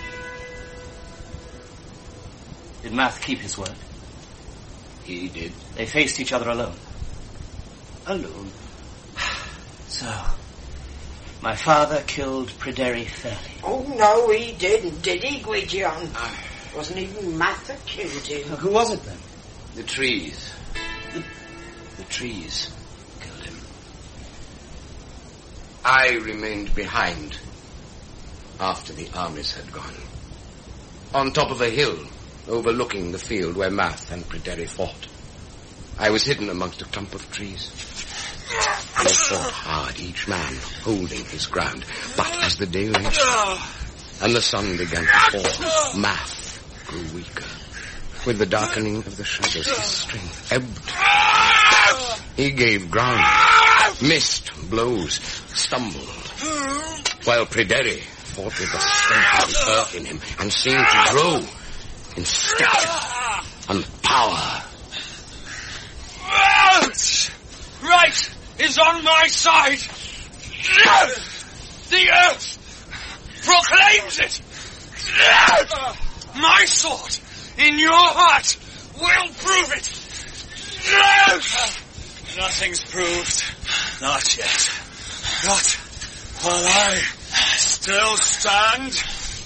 Did Math keep his word? He did. They faced each other alone. Alone. So, my father killed Pryderi fairly. Oh, no, he didn't, did he, Gwydion? Wasn't even Math that killed him. Who was it then? The trees. The, the trees killed him. I remained behind after the armies had gone. On top of a hill, overlooking the field where Math and Pryderi fought. I was hidden amongst a clump of trees. They fought hard, each man holding his ground. But as the day reached and the sun began to fall, Math grew weaker. With the darkening of the shadows, his strength ebbed. He gave ground, missed blows, stumbled, while Pryderi fought with the strength of the earth in him and seemed to grow in stature and power. Right is on my side. The earth proclaims it. My sword in your heart will prove it. Nothing's proved. Not yet. Not while I still stand.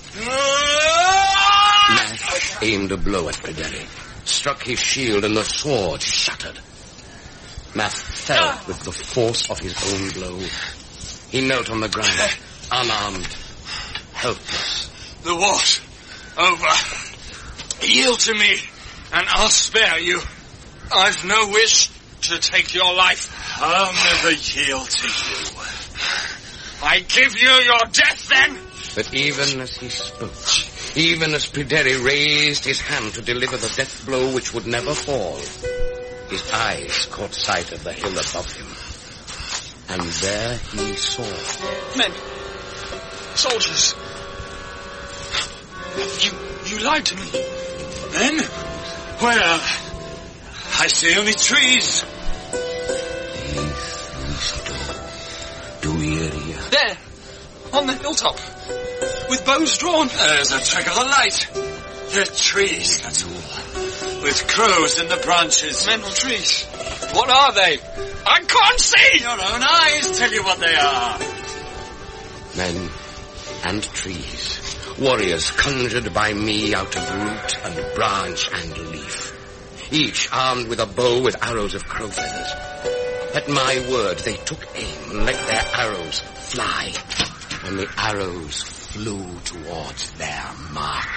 Math aimed a blow at Pryderi, struck his shield, and the sword shattered. Math fell with the force of his own blow. He knelt on the ground, unarmed, helpless. The war's over. Yield to me, and I'll spare you. I've no wish to take your life. I'll never yield to you. I give you your death, then. But even as he spoke, even as Pryderi raised his hand to deliver the death blow which would never fall, his eyes caught sight of the hill above him. And there he saw... Men. Soldiers. You, you lied to me. Men? Where? I see only trees. There, on the hilltop, with bows drawn. There's a trick of the light. The trees, that's all. With crows in the branches. Men or trees? What are they? I can't see! Your own eyes tell you what they are. Men and trees, warriors conjured by me out of root and branch and leaf, each armed with a bow with arrows of crow feathers. At my word, they took aim and let their arrows fly, and the arrows flew towards their mark.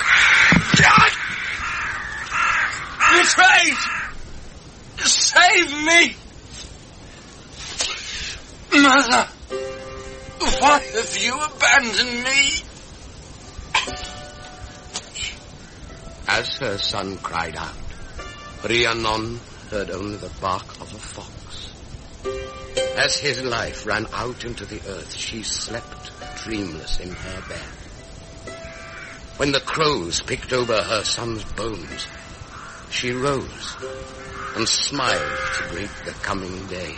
Betrayed! Save me! Mother, why have you abandoned me? As her son cried out, Rhiannon heard only the bark of a fox. As his life ran out into the earth, she slept dreamless in her bed. When the crows picked over her son's bones, she rose and smiled to greet the coming day.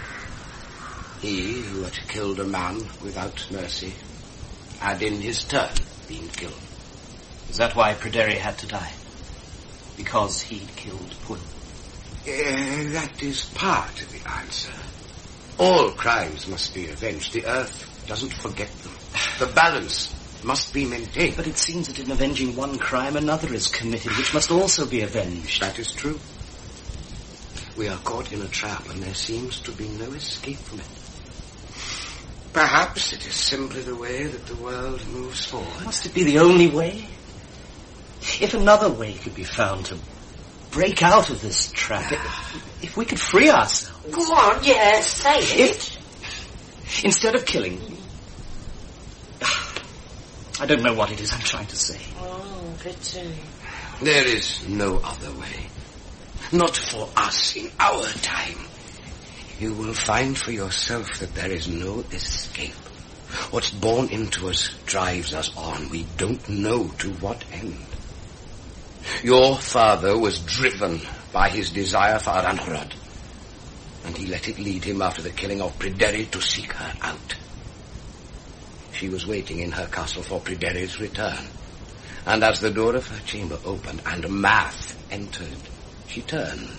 He who had killed a man without mercy had in his turn been killed. Is that why Pryderi had to die? Because he'd killed Pwyll? Uh, that is part of the answer. All crimes must be avenged. The earth doesn't forget them. The balance must be maintained. But it seems that in avenging one crime, another is committed, which must also be avenged. That is true. We are caught in a trap, and there seems to be no escape from it. Perhaps it is simply the way that the world moves forward. Must it be the only way? If another way could be found to break out of this trap, if, if we could free ourselves. Go on, yeah, say it. If, instead of killing... I don't know what it is I'm trying to say. Oh, pity. There is no other way. Not for us in our time. You will find for yourself that there is no escape. What's born into us drives us on. We don't know to what end. Your father was driven by his desire for Aranhrod, and he let it lead him after the killing of Pryderi to seek her out. She was waiting in her castle for Pryderi's return, and as the door of her chamber opened and Math entered, she turned.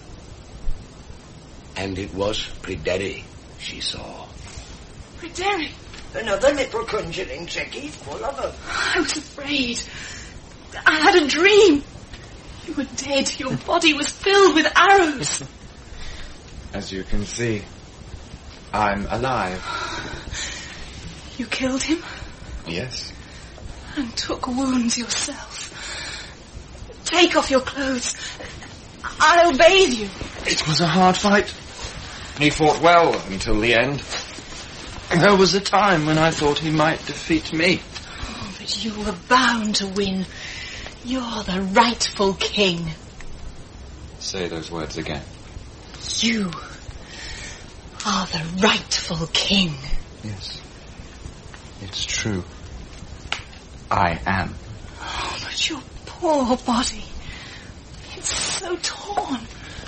And it was Pryderi she saw. Pryderi! Another little conjuring trick. He's full of them. I was afraid. I had a dream. You were dead. Your body was filled with arrows. As you can see, I'm alive. You killed him? Yes. And took wounds yourself. Take off your clothes. I'll bathe you. It was a hard fight. He fought well until the end. There was a time when I thought he might defeat me. Oh, but you were bound to win. You're the rightful king. Say those words again. You are the rightful king. Yes. It's true. I am. Oh, but your poor body. It's so torn.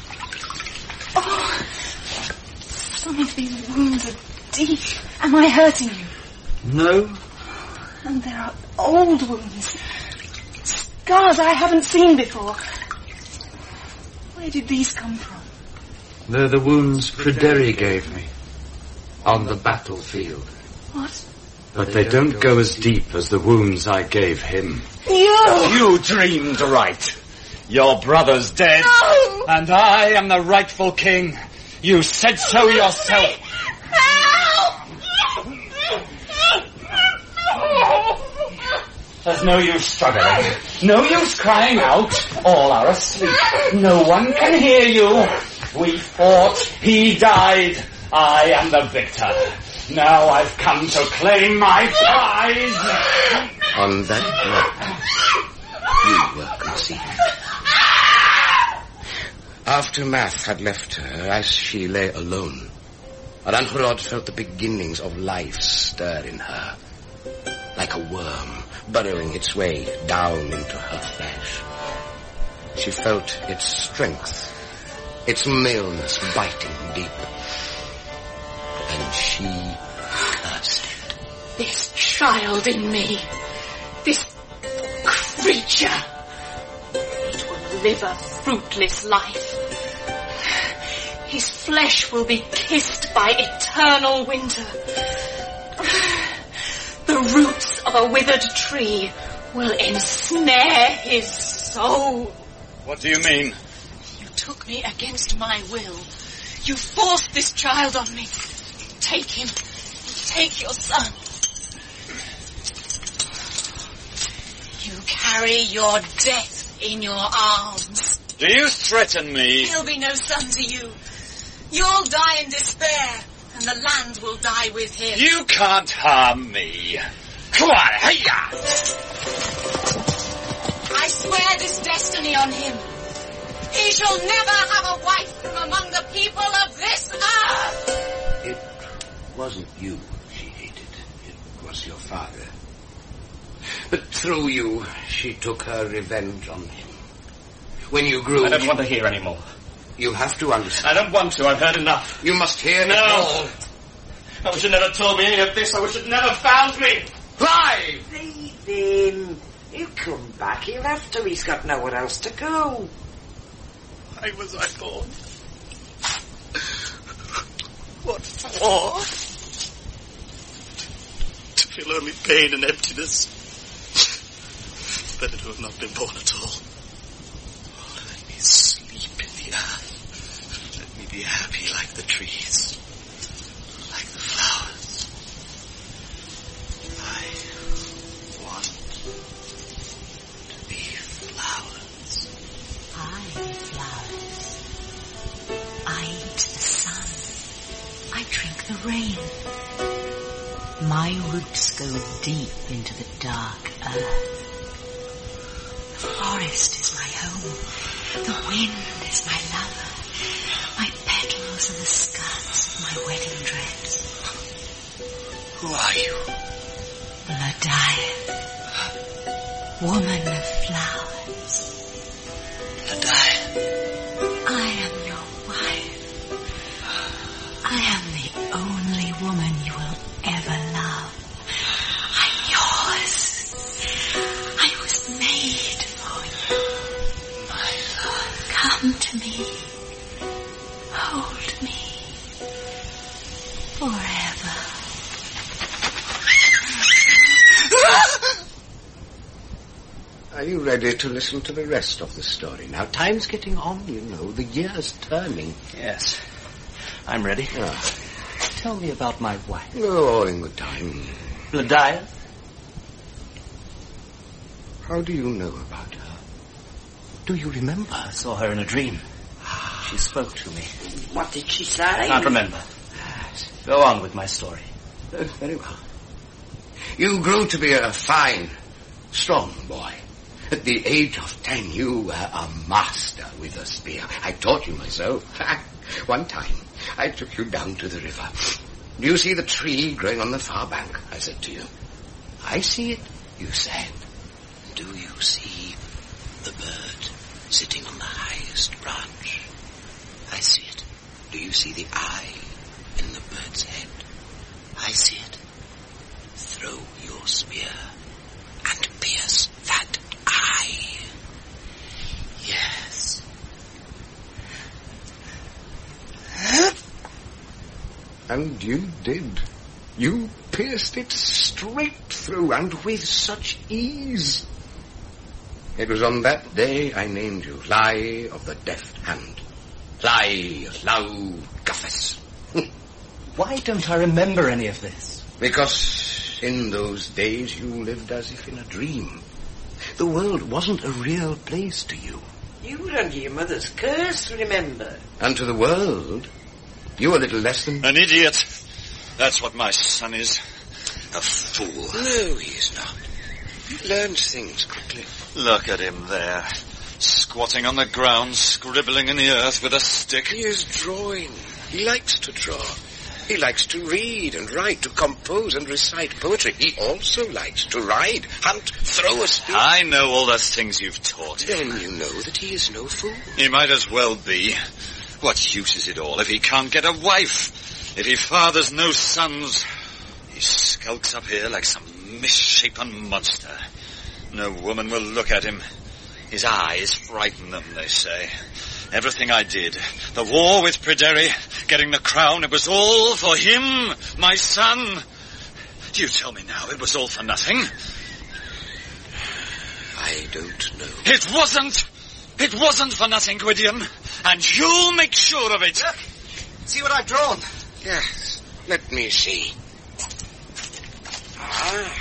Oh, some of these wounds are deep. Am I hurting you? No. And there are old wounds. Scars I haven't seen before. Where did these come from? They're the wounds Pryderi gave me. On the battlefield. What? But they don't go as deep as the wounds I gave him. You! You dreamed right. Your brother's dead. No! And I am the rightful king. You said so yourself. Help! There's no use struggling. No use crying out. All are asleep. No one can hear you. We fought. He died. I am the victor. Now I've come to claim my prize. On that night, you were conceived. After Math had left her, as she lay alone, Aranhrod felt the beginnings of life stir in her, like a worm burrowing its way down into her flesh. She felt its strength, its maleness biting deep, and she cursed it. This child in me, this creature, it will live a fruitless life. His flesh will be kissed by eternal winter. The roots of a withered tree will ensnare his soul. What do you mean? You took me against my will. You forced this child on me. Take him. Take your son. You carry your death in your arms. Do you threaten me? He'll be no son to you. You'll die in despair, and the land will die with him. You can't harm me. Come on, hiya! I swear this destiny on him. He shall never have a wife from among the people of this earth. It wasn't you she hated. It was your father. But through you, she took her revenge on him. When you grew... I don't want to hear any more. You have to understand. I don't want to. I've heard enough. You must hear no. it all. I wish you'd never told me any of this. I wish you'd never found me. Clive! Leave him. He'll come back. He'll have to. He's got nowhere else to go. Why was I born? What for? To feel only pain and emptiness. Better to have not been born at all. Let me sleep in the earth. Let me be happy like the trees. Like the flowers. I want to be flowers. I am flowers. I eat the sun. I drink the rain. My roots go deep into the dark earth. The forest is my home. The wind is my lover. My petals are the skirts of my wedding dress. Who are you? Lodiah, woman of flowers. Lodiah. I am your wife. I am the only woman you will ever love. I'm yours. I was made for you. My love. Come to me. Hold me. Forever. Are you ready to listen to the rest of the story? Now, time's getting on, you know. The year's turning. Yes. I'm ready. Ah. Tell me about my wife. Oh, all in good time. Lodiah? How do you know about her? Do you remember? I saw her in a dream. She spoke to me. What did she say? I can't remember. Go on with my story. Uh, very well. You grew to be a fine, strong boy. At the age of ten, you were a master with a spear. I taught you myself. One time, I took you down to the river. Do you see the tree growing on the far bank? I said to you. I see it, you said. Do you see the bird sitting on the highest branch? I see it. Do you see the eye in the bird's head? I see it. Throw your spear and pierce that eye. Yes. And you did. You pierced it straight through, and with such ease. It was on that day I named you Lie of the Deft Hand. Lie Lau Guffus. Why don't I remember any of this? Because in those days you lived as if in a dream. The world wasn't a real place to you. You were under your mother's curse, remember? And to the world, you were little less than... An idiot. That's what my son is. A fool. No, he is not. He learns things quickly. Look at him there. Squatting on the ground, scribbling in the earth with a stick. He is drawing. He likes to draw. He likes to read and write, to compose and recite poetry. He also likes to ride, hunt, throw a spear. I know all those things you've taught him. Then you know that he is no fool. He might as well be. What use is it all if he can't get a wife? If he fathers no sons? He skulks up here like some misshapen monster. No woman will look at him. His eyes frighten them, they say. Everything I did, the war with Pryderi, getting the crown, it was all for him, my son. Do you tell me now it was all for nothing? I don't know. It wasn't! It wasn't for nothing, Gwydion. And you'll make sure of it. Look, see what I've drawn. Yes, let me see. Ah.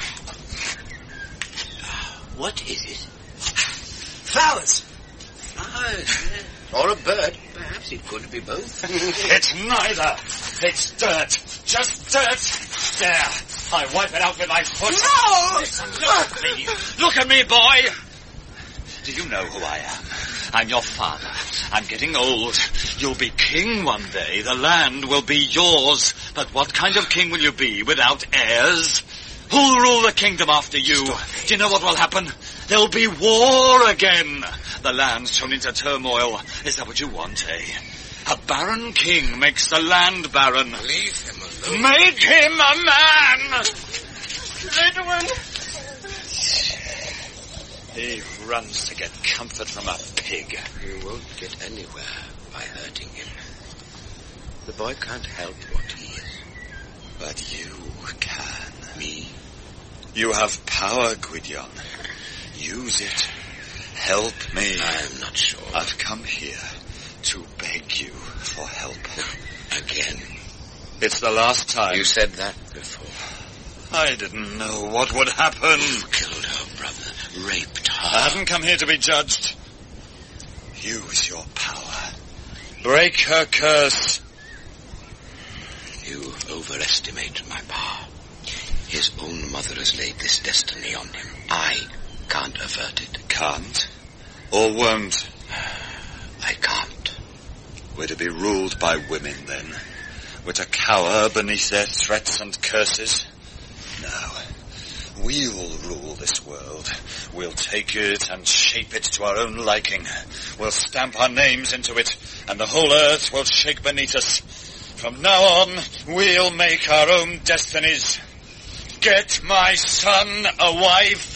What is it? Flowers. Flowers, yes. Or a bird. Perhaps it could be both. It's neither. It's dirt. Just dirt. There. I wipe it out with my foot. No! Listen, look at me. Look at me, boy. Do you know who I am? I'm your father. I'm getting old. You'll be king one day. The land will be yours. But what kind of king will you be without heirs? Who'll rule the kingdom after you? Do you know what will happen? There'll be war again. The land's thrown into turmoil. Is that what you want, eh? A barren king makes the land barren. Leave him alone. Make him a man! Edwin! He runs to get comfort from a pig. You won't get anywhere by hurting him. The boy can't help what he is. But you can. Me? You have power, Gwydion. Use it. Help me. I'm not sure. I've come here to beg you for help. Again. It's the last time. You said that before. I didn't know what would happen. You killed her brother, raped her. I haven't come here to be judged. Use your power. Break her curse. You overestimate my power. His own mother has laid this destiny on him. I can't avert it. Can't? Or won't? I can't. We're to be ruled by women, then. We're to cower beneath their threats and curses. No. We'll rule this world. We'll take it and shape it to our own liking. We'll stamp our names into it, and the whole earth will shake beneath us. From now on, we'll make our own destinies. Get my son a wife.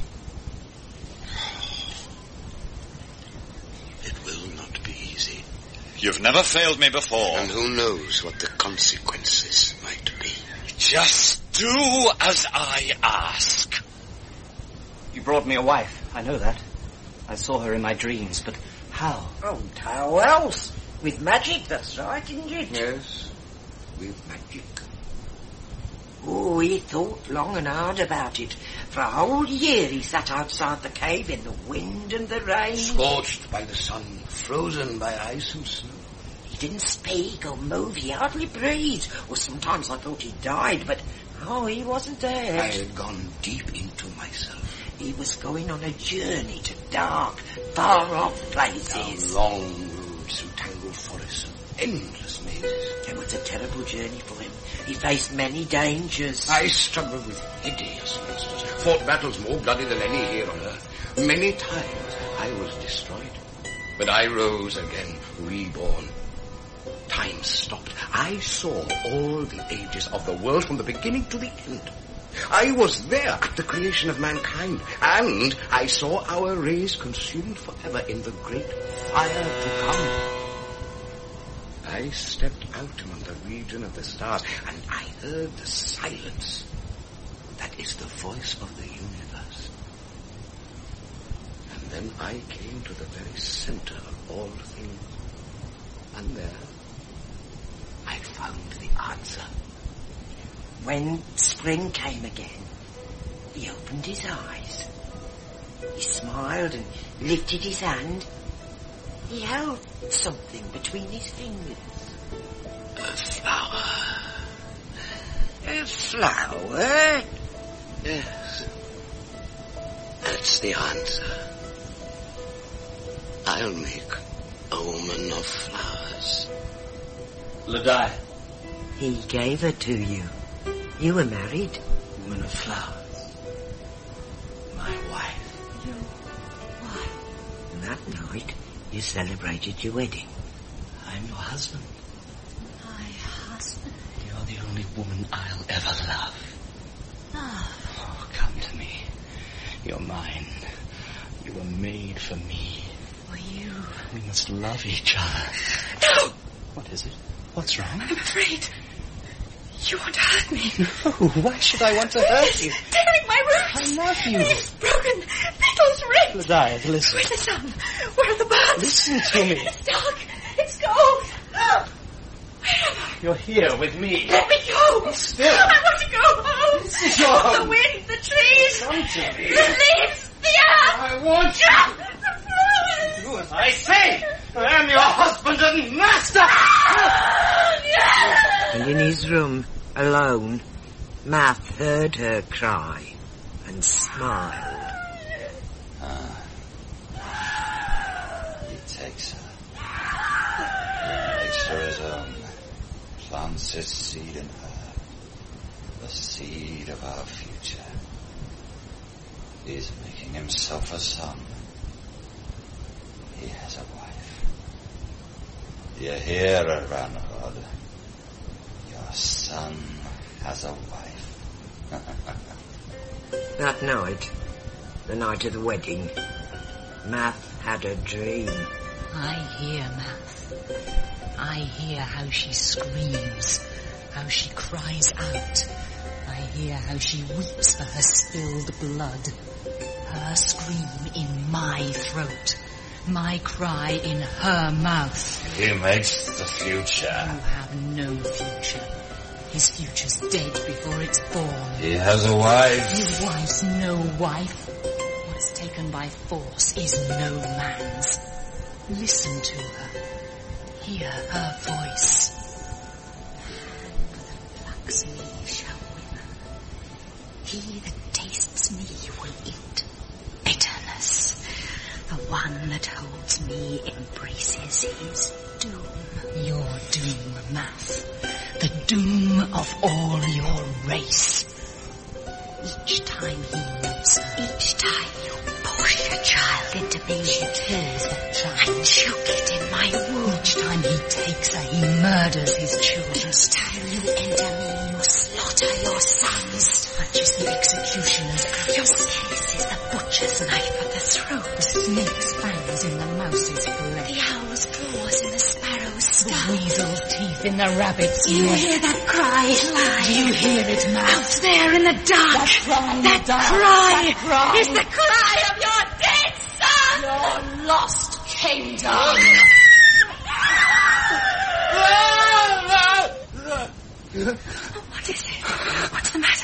It will not be easy. You've never failed me before. And who knows what the consequences might be. Just do as I ask. You brought me a wife. I know that. I saw her in my dreams, but how? Oh, how else? With magic, that's right, isn't it? Yes, with magic. Oh, he thought long and hard about it. For a whole year he sat outside the cave in the wind and the rain. Scorched by the sun, frozen by ice and snow. He didn't speak or move, he hardly breathed. Or sometimes I thought he died, but, oh, he wasn't there. I had gone deep into myself. He was going on a journey to dark, far-off places. Down long roads through tangled forests and endless mazes. It was a terrible journey for him. He faced many dangers. I struggled with hideous monsters, fought battles more bloody than any here on earth. Many times I was destroyed, but I rose again, reborn. Time stopped. I saw all the ages of the world from the beginning to the end. I was there at the creation of mankind, and I saw our race consumed forever in the great fire to come. I stepped out among the region of the stars, and I heard the silence. That is the voice of the universe. And then I came to the very center of all things. And there, I found the answer. When spring came again, he opened his eyes. He smiled and lifted his hand. He held something between his fingers. A flower. A flower? Yes. That's the answer. I'll make a woman of flowers. Ladai. He gave her to you. You were married. Woman of flowers. My wife. Your wife. And that night, you celebrated your wedding. I'm your husband. My husband? You're the only woman I'll ever love. Love? Oh, come to me. You're mine. You were made for me. For you? We must love each other. No! What is it? What's wrong? I'm afraid you want to hurt me. No, why should I want to hurt you? Tearing my roots. I love you. Leaves broken, petals ripped. Goliath, listen. Where's the sun? Where are the birds? Listen to me. It's dark. It's cold. Where am I? You're here with me. Let me go. Be still. I want to go home. This is your home. The wind, the trees. Come to me. The leaves, the earth. I want you. The flowers. Do as I say. I am your husband and master. And in his room, alone, Math heard her cry and smiled. Ah. He takes her. He makes her his own. Plants his seed in her. The seed of our future. He's making himself a son. He has a wife. You hear her, Ranrod. Your son has a wife. That night, the night of the wedding, Math had a dream. I hear Math. I hear how she screams, how she cries out. I hear how she weeps for her spilled blood. Her scream in my throat. My cry in her mouth. He makes the future. You have no future. His future's dead before it's born. He has a wife. His wife's no wife. What's taken by force is no man's. Listen to her. Hear her voice. And the flax me shall wither. He that tastes me will eat bitterness. The one that holds me embraces his doom. Your doom, Math. The doom of all your race. Each time he meets her, each time you push a child into me, she kills that child and choke it in my womb. Each time he takes her, he murders his children. Each time you enter me, you slaughter your sons. Touches the executioner's axe. Your case is the butcher's knife at the throat. The snake's fangs in the mouse's flesh. The owl's claws in the sparrow's stomach. The weasel's teeth in the rabbit's You neck. hear that cry? Do you hear it, Math? Out there in the dark. That cry in that the dark. cry, That cry. is the cry of your dead son. Your lost kingdom. What is it? What's the matter?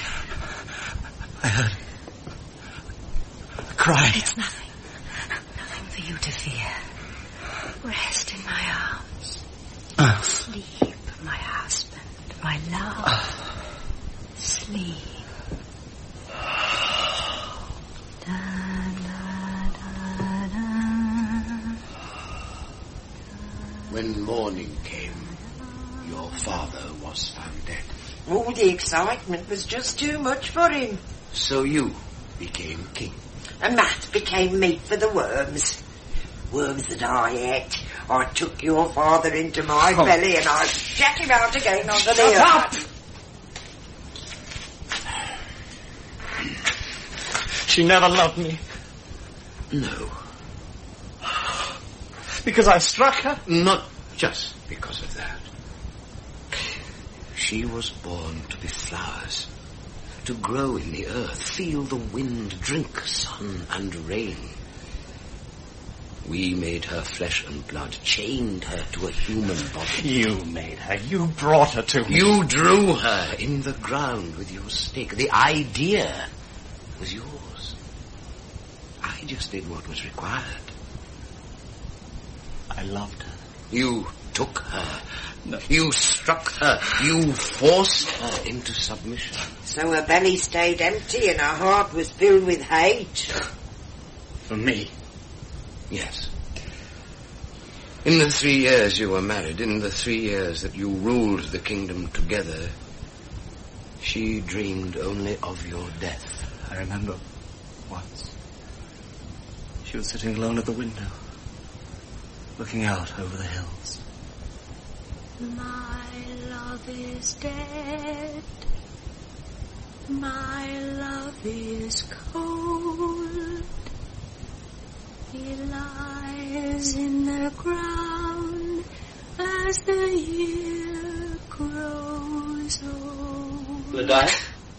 I heard a cry. It's nothing. Nothing for you to fear. Rest in my arms. Uh. Sleep, my husband, my love. Sleep. Da, da, da, da. When morning came, your father was found dead. All the excitement was just too much for him. So you became king. And Matt became meat for the worms. Worms that I ate. I took your father into my Oh. belly and I shat him out again onto the Shut up! earth. She never loved me. No, Because I struck her? not just because of that. She was born to be flowers, to grow in the earth, feel the wind, drink sun and rain. We made her flesh and blood, chained her to a human body. You made her. You brought her to me. You drew her in the ground with your stake. The idea was yours. I just did what was required. I loved her. You took her. No. You struck her. You forced her into submission. So her belly stayed empty and her heart was filled with hate. For me? Yes. In the three years you were married, in the three years that you ruled the kingdom together, she dreamed only of your death. I remember once. She was sitting alone at the window, looking out over the hills. My love is dead. My love is cold. He lies in the ground as the year grows old. Bloodiah?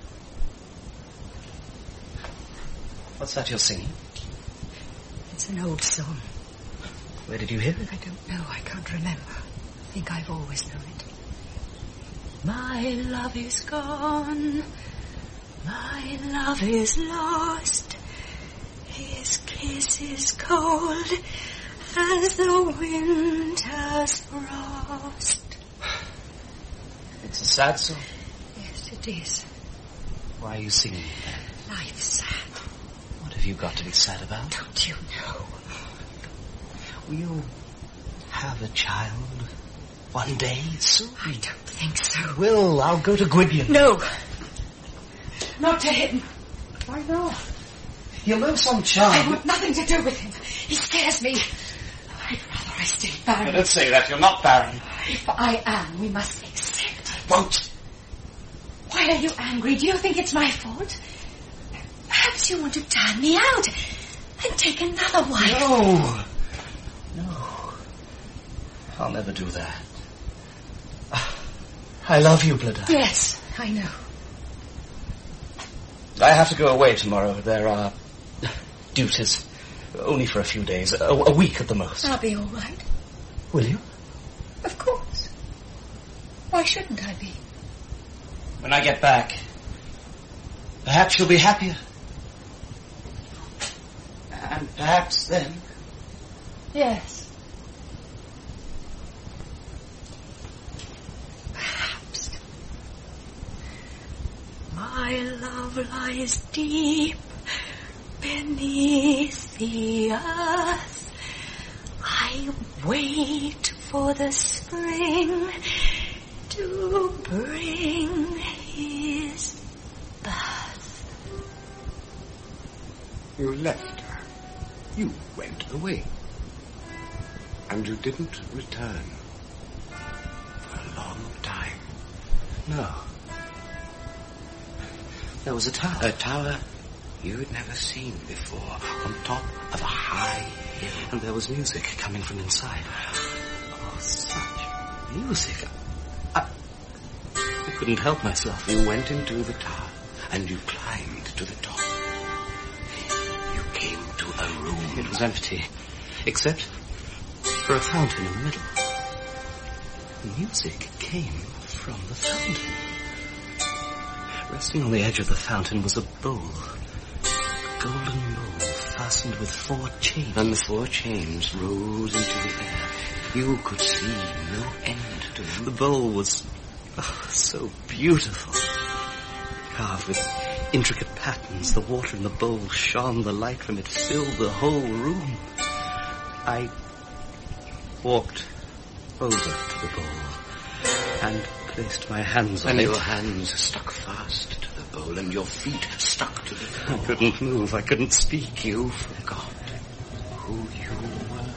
What's that you're singing? It's an old song. Where did you hear it? I don't know. I can't remember. I think I've always known it. My love is gone. My love is lost. His kiss is cold as the winter's frost. It's a sad song. Yes, it is. Why are you singing it? Life's sad. What have you got to be sad about? Don't you know? Will you have a child one day soon? I don't think so. Will, I'll go to Gwydion. No. Not to him. Why not? You'll know some child. I want nothing to do with him. He scares me. I'd rather I stay barren. Don't say that. You're not barren. If I am, we must accept it. Won't. Why are you angry? Do you think it's my fault? Perhaps you want to turn me out and take another wife. No. No. I'll never do that. I love you, Bloodiah. Yes, I know. I have to go away tomorrow. There are duties. Only for a few days. A, a week at the most. I'll be all right. Will you? Of course. Why shouldn't I be? When I get back, perhaps you'll be happier. And perhaps then... Yes. Perhaps. My love lies deep beneath the earth. I wait for the spring to bring his birth. You left her. You went away. And you didn't return. For a long time. No. There was a tower. A tower you'd never seen before, on top of a high hill. And there was music coming from inside. Oh, such music. I, I couldn't help myself. You went into the tower, and you climbed to the top. You came to a room. It was empty, except for a fountain in the middle. The music came from the fountain. Resting on the edge of the fountain was a bowl. A golden bowl fastened with four chains. And the four chains rose into the air. You could see no end to them. The bowl was oh, so beautiful. Carved with intricate patterns. The water in the bowl shone. The light from it filled the whole room. I walked over to the bowl and placed my hands on and it. And your hands stuck fast to the bowl, and your feet stuck to the floor. I couldn't move. I couldn't speak. You forgot who you were.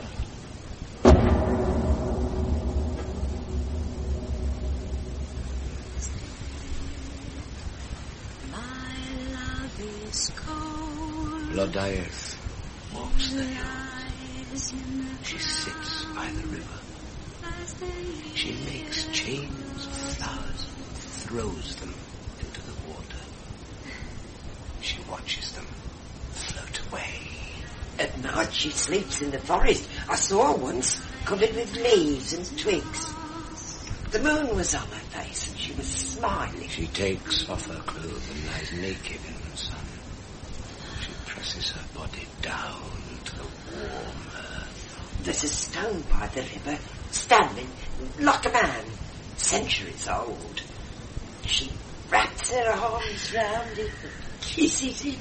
My love is cold. Bloodiah walks the hills. She sits by the river. She makes chains of flowers and throws them into the water. She watches them float away. At night she sleeps in the forest. I saw her once, covered with leaves and twigs. The moon was on her face and she was smiling. She takes off her clothes and lies naked in the sun. She presses her body down to the warm earth. There's a stone by the river, standing like a man, centuries old. She wraps her arms round it and kisses it.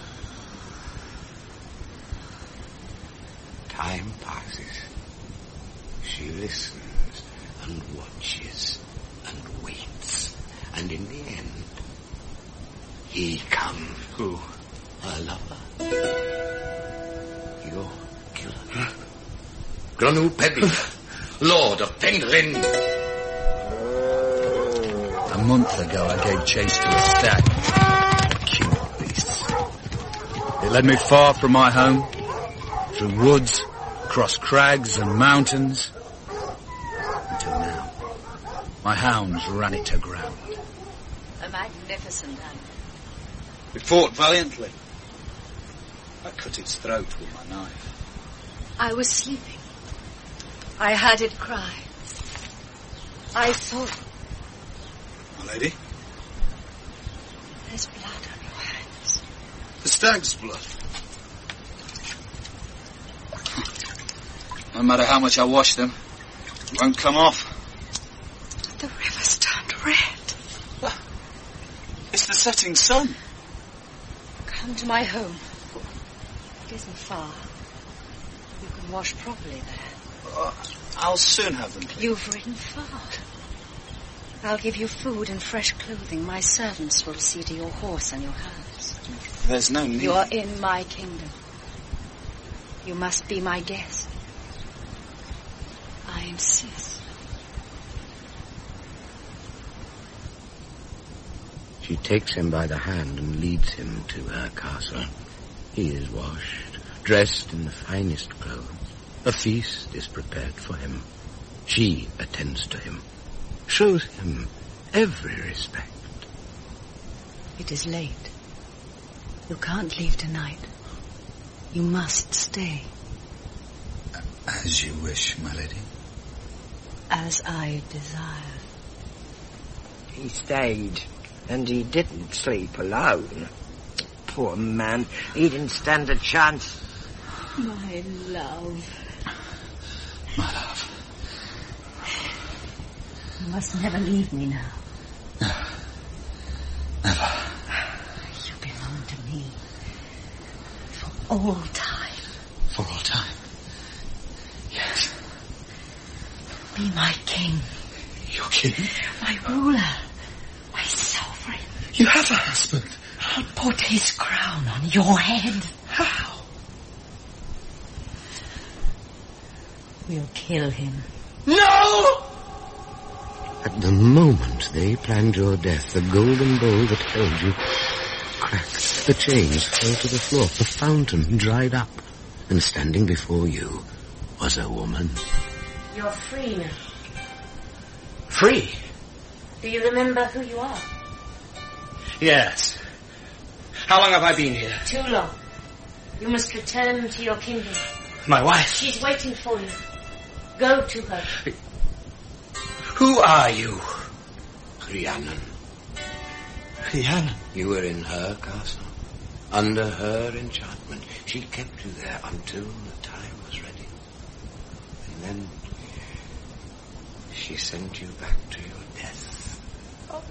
Time passes. She listens and watches and waits. And in the end, he comes. Who? Her lover. Your killer. Gronw Pedwyn, Lord of Penrhyn. A month ago I gave chase to a stag. Cute beasts. They led me far from my home, through woods, across crags and mountains, until now. My hounds ran it to ground. A magnificent animal. It fought valiantly. I cut its throat with my knife. I was sleeping. I heard it cry. I saw it. My lady? There's blood on your hands. The stag's blood. No matter how much I wash them, it won't come off. The river's turned red. It's the setting sun. Come to my home. It isn't far. You can wash properly there. Uh, I'll soon have them clean. You've ridden far. I'll give you food and fresh clothing. My servants will see to your horse and your hounds. There's no need. You're in my kingdom. You must be my guest. I insist. She takes him by the hand and leads him to her castle. He is washed, dressed in the finest clothes. A feast is prepared for him. She attends to him, shows him every respect. It is late. You can't leave tonight. You must stay. As you wish, my lady. As I desire. He stayed, and he didn't sleep alone. Poor man, he didn't stand a chance. My love. My love. You must never leave me now. No. Never. You belong to me. For all time. For all time. Yes. Be my king. Your king? My ruler. My sovereign. You have a husband. He put his crown on your head. How? We'll kill him. No! At the moment they planned your death, the golden bowl that held you cracked. The chains fell to the floor. The fountain dried up. And standing before you was a woman. You're free now. Free? Do you remember who you are? Yes. How long have I been here? Too long. You must return to your kingdom. My wife? She's waiting for you. Go to her. Who are you? Rhiannon. Rhiannon? You were in her castle. Under her enchantment. She kept you there until the time was ready. And then she sent you back to your death. Oh.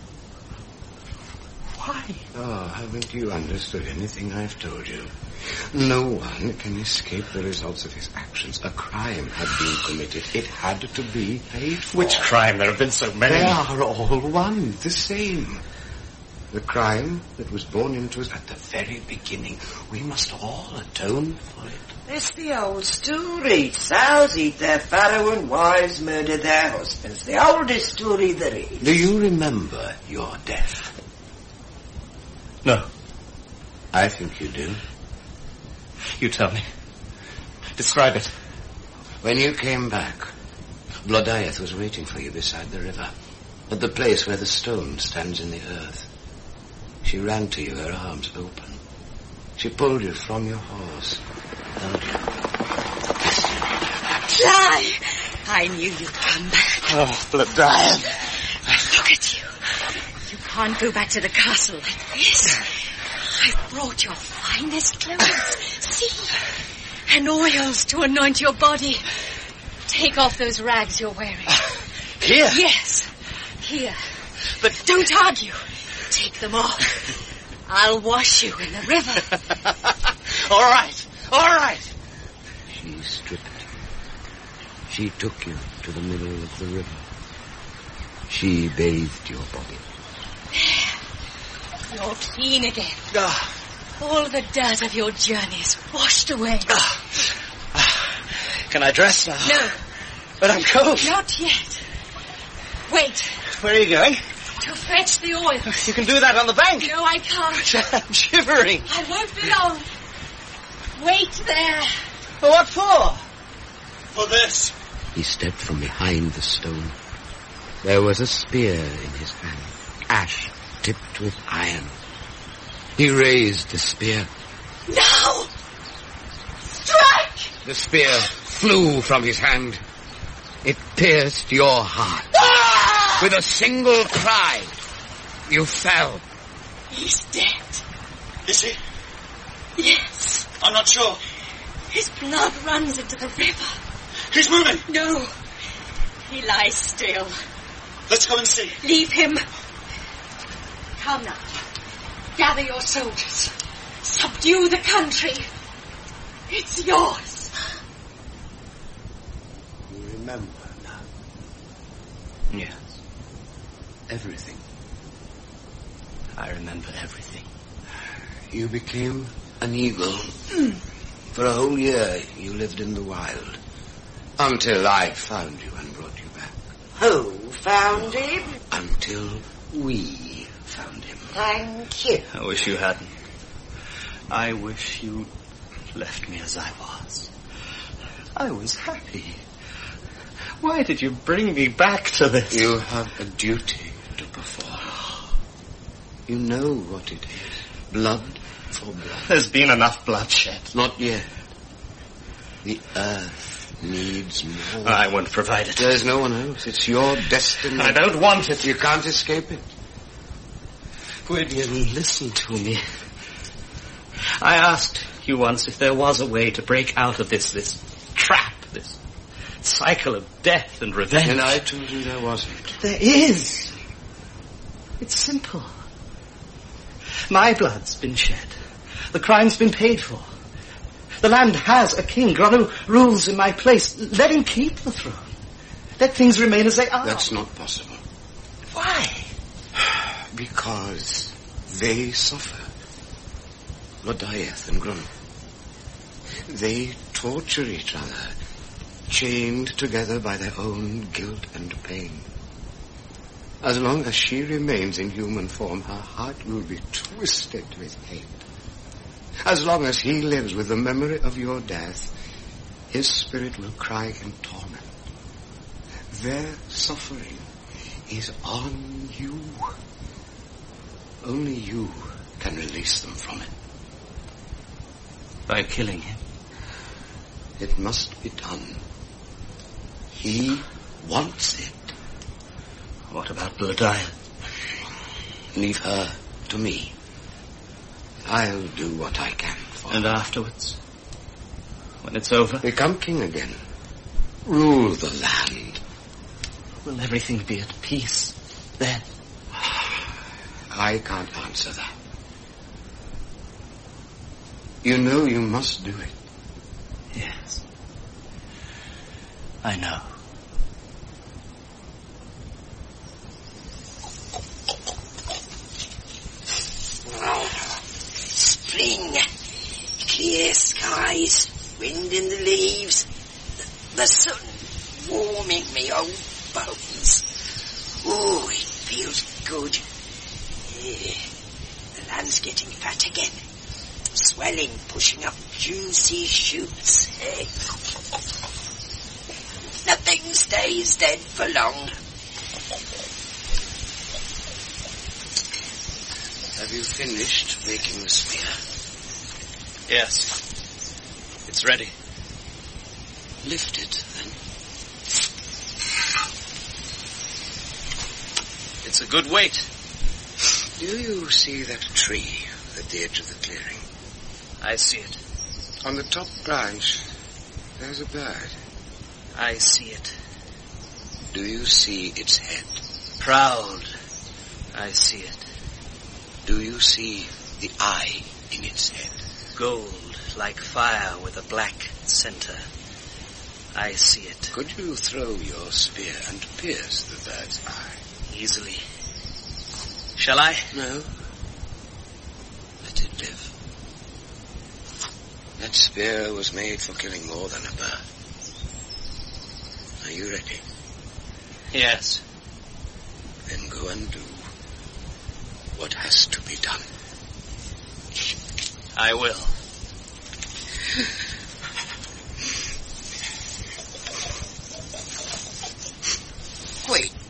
Why? Oh, haven't you understood anything I've told you? No one can escape the results of his actions. A crime had been committed. It had to be paid for. Which crime? There have been so many. They are all one, the same. The crime that was born into us at the very beginning. We must all atone for it. It's the old story. Sows eat their farrow and wives murder their husbands. The oldest story there is. Do you remember your death? No. I think you do. You tell me. Describe it. When you came back, Blodayeth was waiting for you beside the river, at the place where the stone stands in the earth. She ran to you, her arms open. She pulled you from your horse, held you. Fly! I knew you'd come back. Oh, Blodayeth. Look at you. You can't go back to the castle like this. I've brought your finest clothes. See? And oils to anoint your body. Take off those rags you're wearing. Here? Yes, here. But don't argue. Take them off. I'll wash you in the river. All right, all right. She stripped you. She took you to the middle of the river. She bathed your body. There. You're clean again. Ah. All the dirt of your journey is washed away. Ah. Ah. Can I dress now? No. But I'm cold. Not yet. Wait. Where are you going? To fetch the oil. You can do that on the bank. No, I can't. I'm shivering. I won't be long. Wait there. What for? For this. He stepped from behind the stone. There was a spear in his hand, ash tipped with iron. He raised the spear. Now! Strike! The spear flew from his hand. It pierced your heart. Ah! With a single cry, you fell. He's dead. Is he? Yes. I'm not sure. His blood runs into the river. He's moving. No. He lies still. Let's go and see. Leave him. Come now. Gather your soldiers. Subdue the country. It's yours. You remember now? Yes. Everything. I remember everything. You became an eagle. For a whole year you lived in the wild. Until I found you and brought you back. Who found him? Until we found him. Thank you. I wish you hadn't. I wish you'd left me as I was. I was happy. Why did you bring me back to this? You have a duty to perform. You know what it is. Blood for blood. There's been enough bloodshed. Not yet. The earth needs more. I won't provide it. There's no one else. It's your destiny. I don't want it. You can't escape it. Gwydion, listen to me. I asked you once if there was a way to break out of this, this trap, this cycle of death and revenge. And I told you there wasn't. There is. It's simple. My blood's been shed. The crime's been paid for. The land has a king. Gronw rules in my place. Let him keep the throne. Let things remain as they are. That's not possible. Why? Because they suffer. Lodayeth and Gronw. They torture each other, chained together by their own guilt and pain. As long as she remains in human form, her heart will be twisted with hate. As long as he lives with the memory of your death, his spirit will cry in torment. Their suffering is on you. Only you can release them from it. By killing him? It must be done. He wants it. What about Bloodiah? Leave her to me. I'll do what I can for And her. afterwards? When it's over? Become king again. Rule the land. Will everything be at peace then? I can't answer that. You know you must do it. Yes. I know. Spring, clear skies, wind in the leaves, the, the sun warming me old bones. Oh, it feels good. Yeah, the land's getting fat again, swelling, pushing up juicy shoots. Eh. Nothing stays dead for long. Have you finished making the spear? Yes. It's ready. Lift it, then. It's a good weight. Do you see that tree at the edge of the clearing? I see it. On the top branch, there's a bird. I see it. Do you see its head? Proud. I see it. Do you see the eye in its head? Gold, like fire with a black center. I see it. Could you throw your spear and pierce the bird's eye? Easily. Shall I? No. Let it live. That spear was made for killing more than a bird. Are you ready? Yes. Then go and do what has to be done. I will.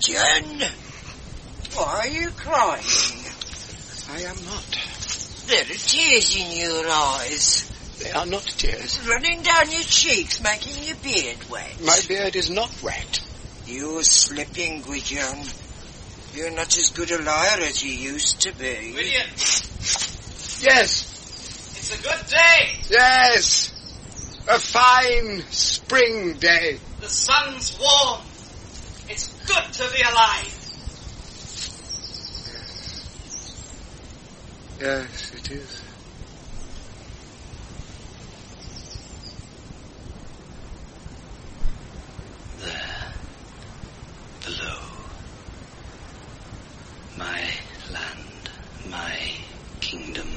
Gwydion, why are you crying? I am not. There are tears in your eyes. They are not tears. Running down your cheeks, making your beard wet. My beard is not wet. You're slipping, Gwydion. You're not as good a liar as you used to be. Gwydion! Yes. It's a good day. Yes. A fine spring day. The sun's warm. It's good to be alive. Yes, it is. There, below, my land, my kingdom.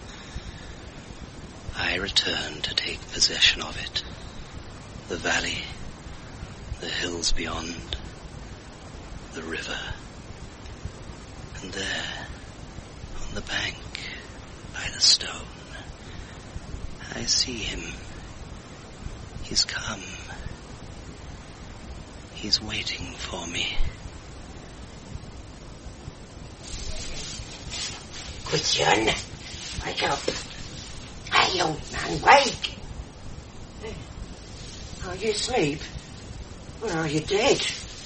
I return to take possession of it. The valley, the hills beyond, the river. And there, on the bank, by the stone, I see him. He's come. He's waiting for me. Gwydion, wake up. Hey, old man, wake. Are you asleep? Or are you dead?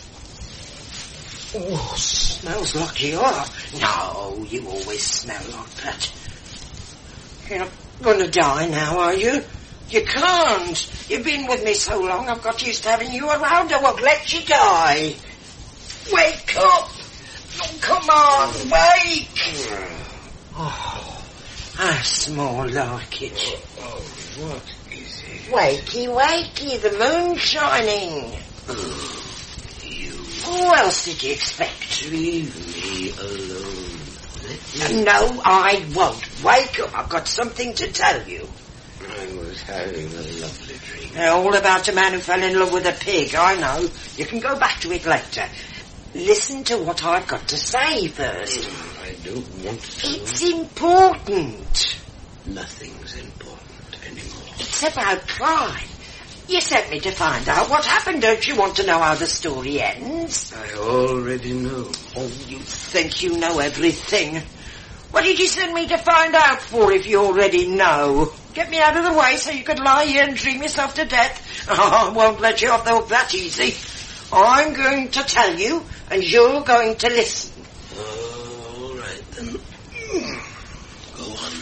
Oh, smells like you are. No, you always smell like that. You're not going to die now, are you? You can't. You've been with me so long, I've got used to having you around. I won't let you die. Wake up. Oh, come on, wake. Oh, that's more like it. Oh, what is it? Wakey, wakey, the moon's shining. Oh, you. Who else did you expect? Leave me alone. Let me... No, I won't. Wake up, I've got something to tell you. I was having a lovely dream. They're all about a man who fell in love with a pig, I know. You can go back to it later. Listen to what I've got to say first. I don't want to. It's important. Nothing's important anymore. It's about Clive. You sent me to find out what happened. Don't you want to know how the story ends? I already know. Oh, you think you know everything. What did you send me to find out for if you already know? Get me out of the way so you could lie here and dream yourself to death. Oh, I won't let you off the hook that easy. I'm going to tell you, and you're going to listen. Oh, all right, then. Go on.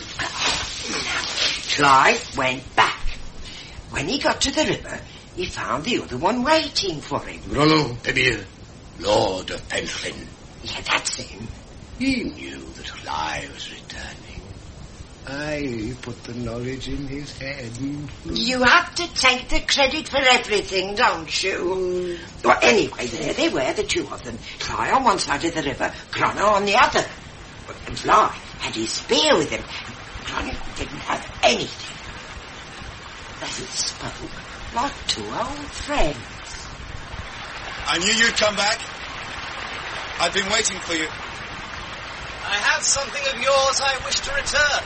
Clive went back. When he got to the river, he found the other one waiting for him. Roland Pebble, Lord of Penllyn. Yeah, that's him. He knew that Clive was returning. I put the knowledge in his head. You have to take the credit for everything, don't you? Well, anyway, there they were, the two of them. Clive on one side of the river, Crono on the other. And Clive had his spear with him. Crono didn't have anything. They spoke like two old friends. I knew you'd come back. I've been waiting for you. I have something of yours I wish to return.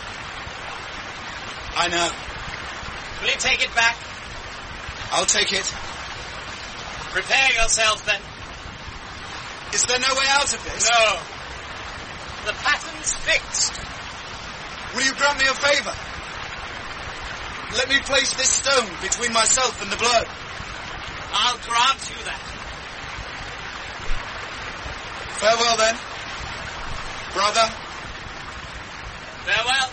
I know. Will you take it back? I'll take it. Prepare yourself, then. Is there no way out of this? No. The pattern's fixed. Will you grant me a favour? Let me place this stone between myself and the blow. I'll grant you that. Farewell, then. Brother. Farewell.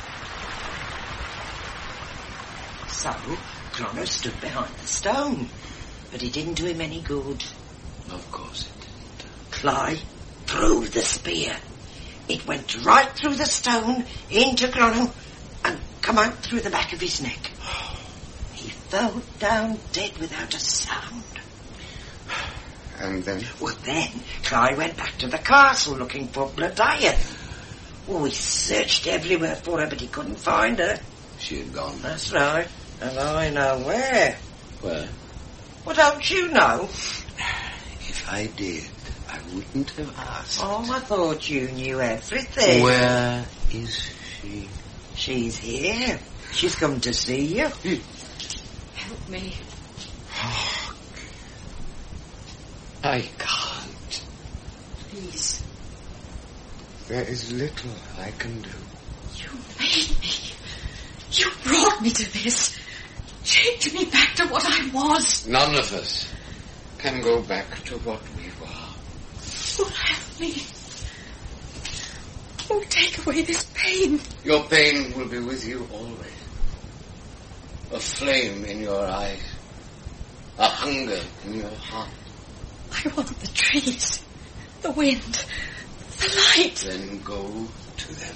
So, Crono stood behind the stone, but it didn't do him any good. Of course it didn't. Clive threw the spear. It went right through the stone, into Crono, and come out through the back of his neck. He fell down dead without a sound. And then? Well, then, Clive went back to the castle looking for Blodaya. Oh, he searched everywhere for her, but he couldn't find her. She had gone. That's right. And I know where. Where? Well, don't you know? If I did, I wouldn't have asked. Oh, I thought you knew everything. Where is she? She's here. She's come to see you. Help me. I can't. Please. There is little I can do. You made me. You brought me to this. Changed me back to what I was. None of us can go back to what we were. Oh, help me. Oh, take away this pain. Your pain will be with you always. A flame in your eyes. A hunger in your heart. I want the trees, the wind, the light. Then go to them.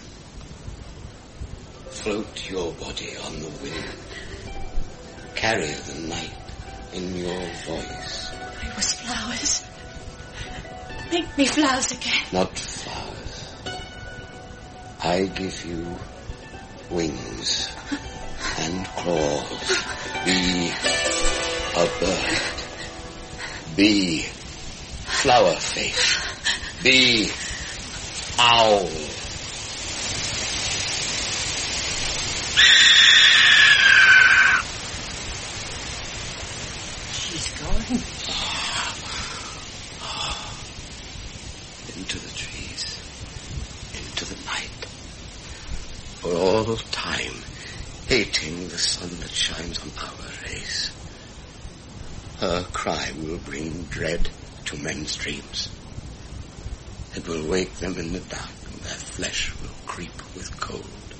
Float your body on the wind. Carry the night in your voice. I was flowers. Make me flowers again. Not flowers. I give you wings and claws. Be a bird. Be flower face. Be owl. She's gone. Into the trees. Into the night. For all time, hating the sun that shines on our race. Her cry will bring dread to men's dreams. It will wake them in the dark, and their flesh will creep with cold.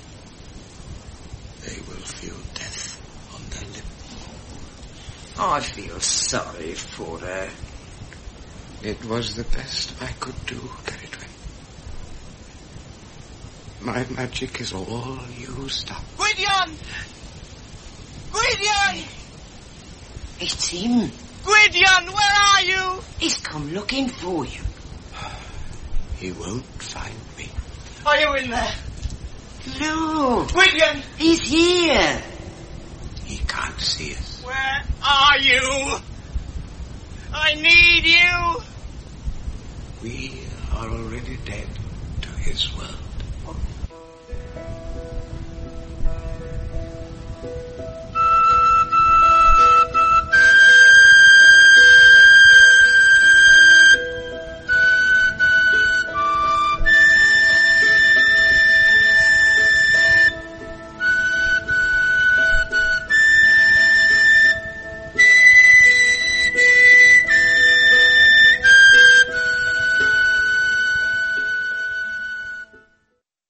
They will feel death on their lips. I feel sorry for her. It was the best I could do, Caridwen. My magic is all used up. Gwydion! Gwydion! It's him. Gwydion, where are you? He's come looking for you. He won't find me. Are you in there? Look! Gwydion! He's here! He can't see us. Where are you? I need you! We are already dead to his world.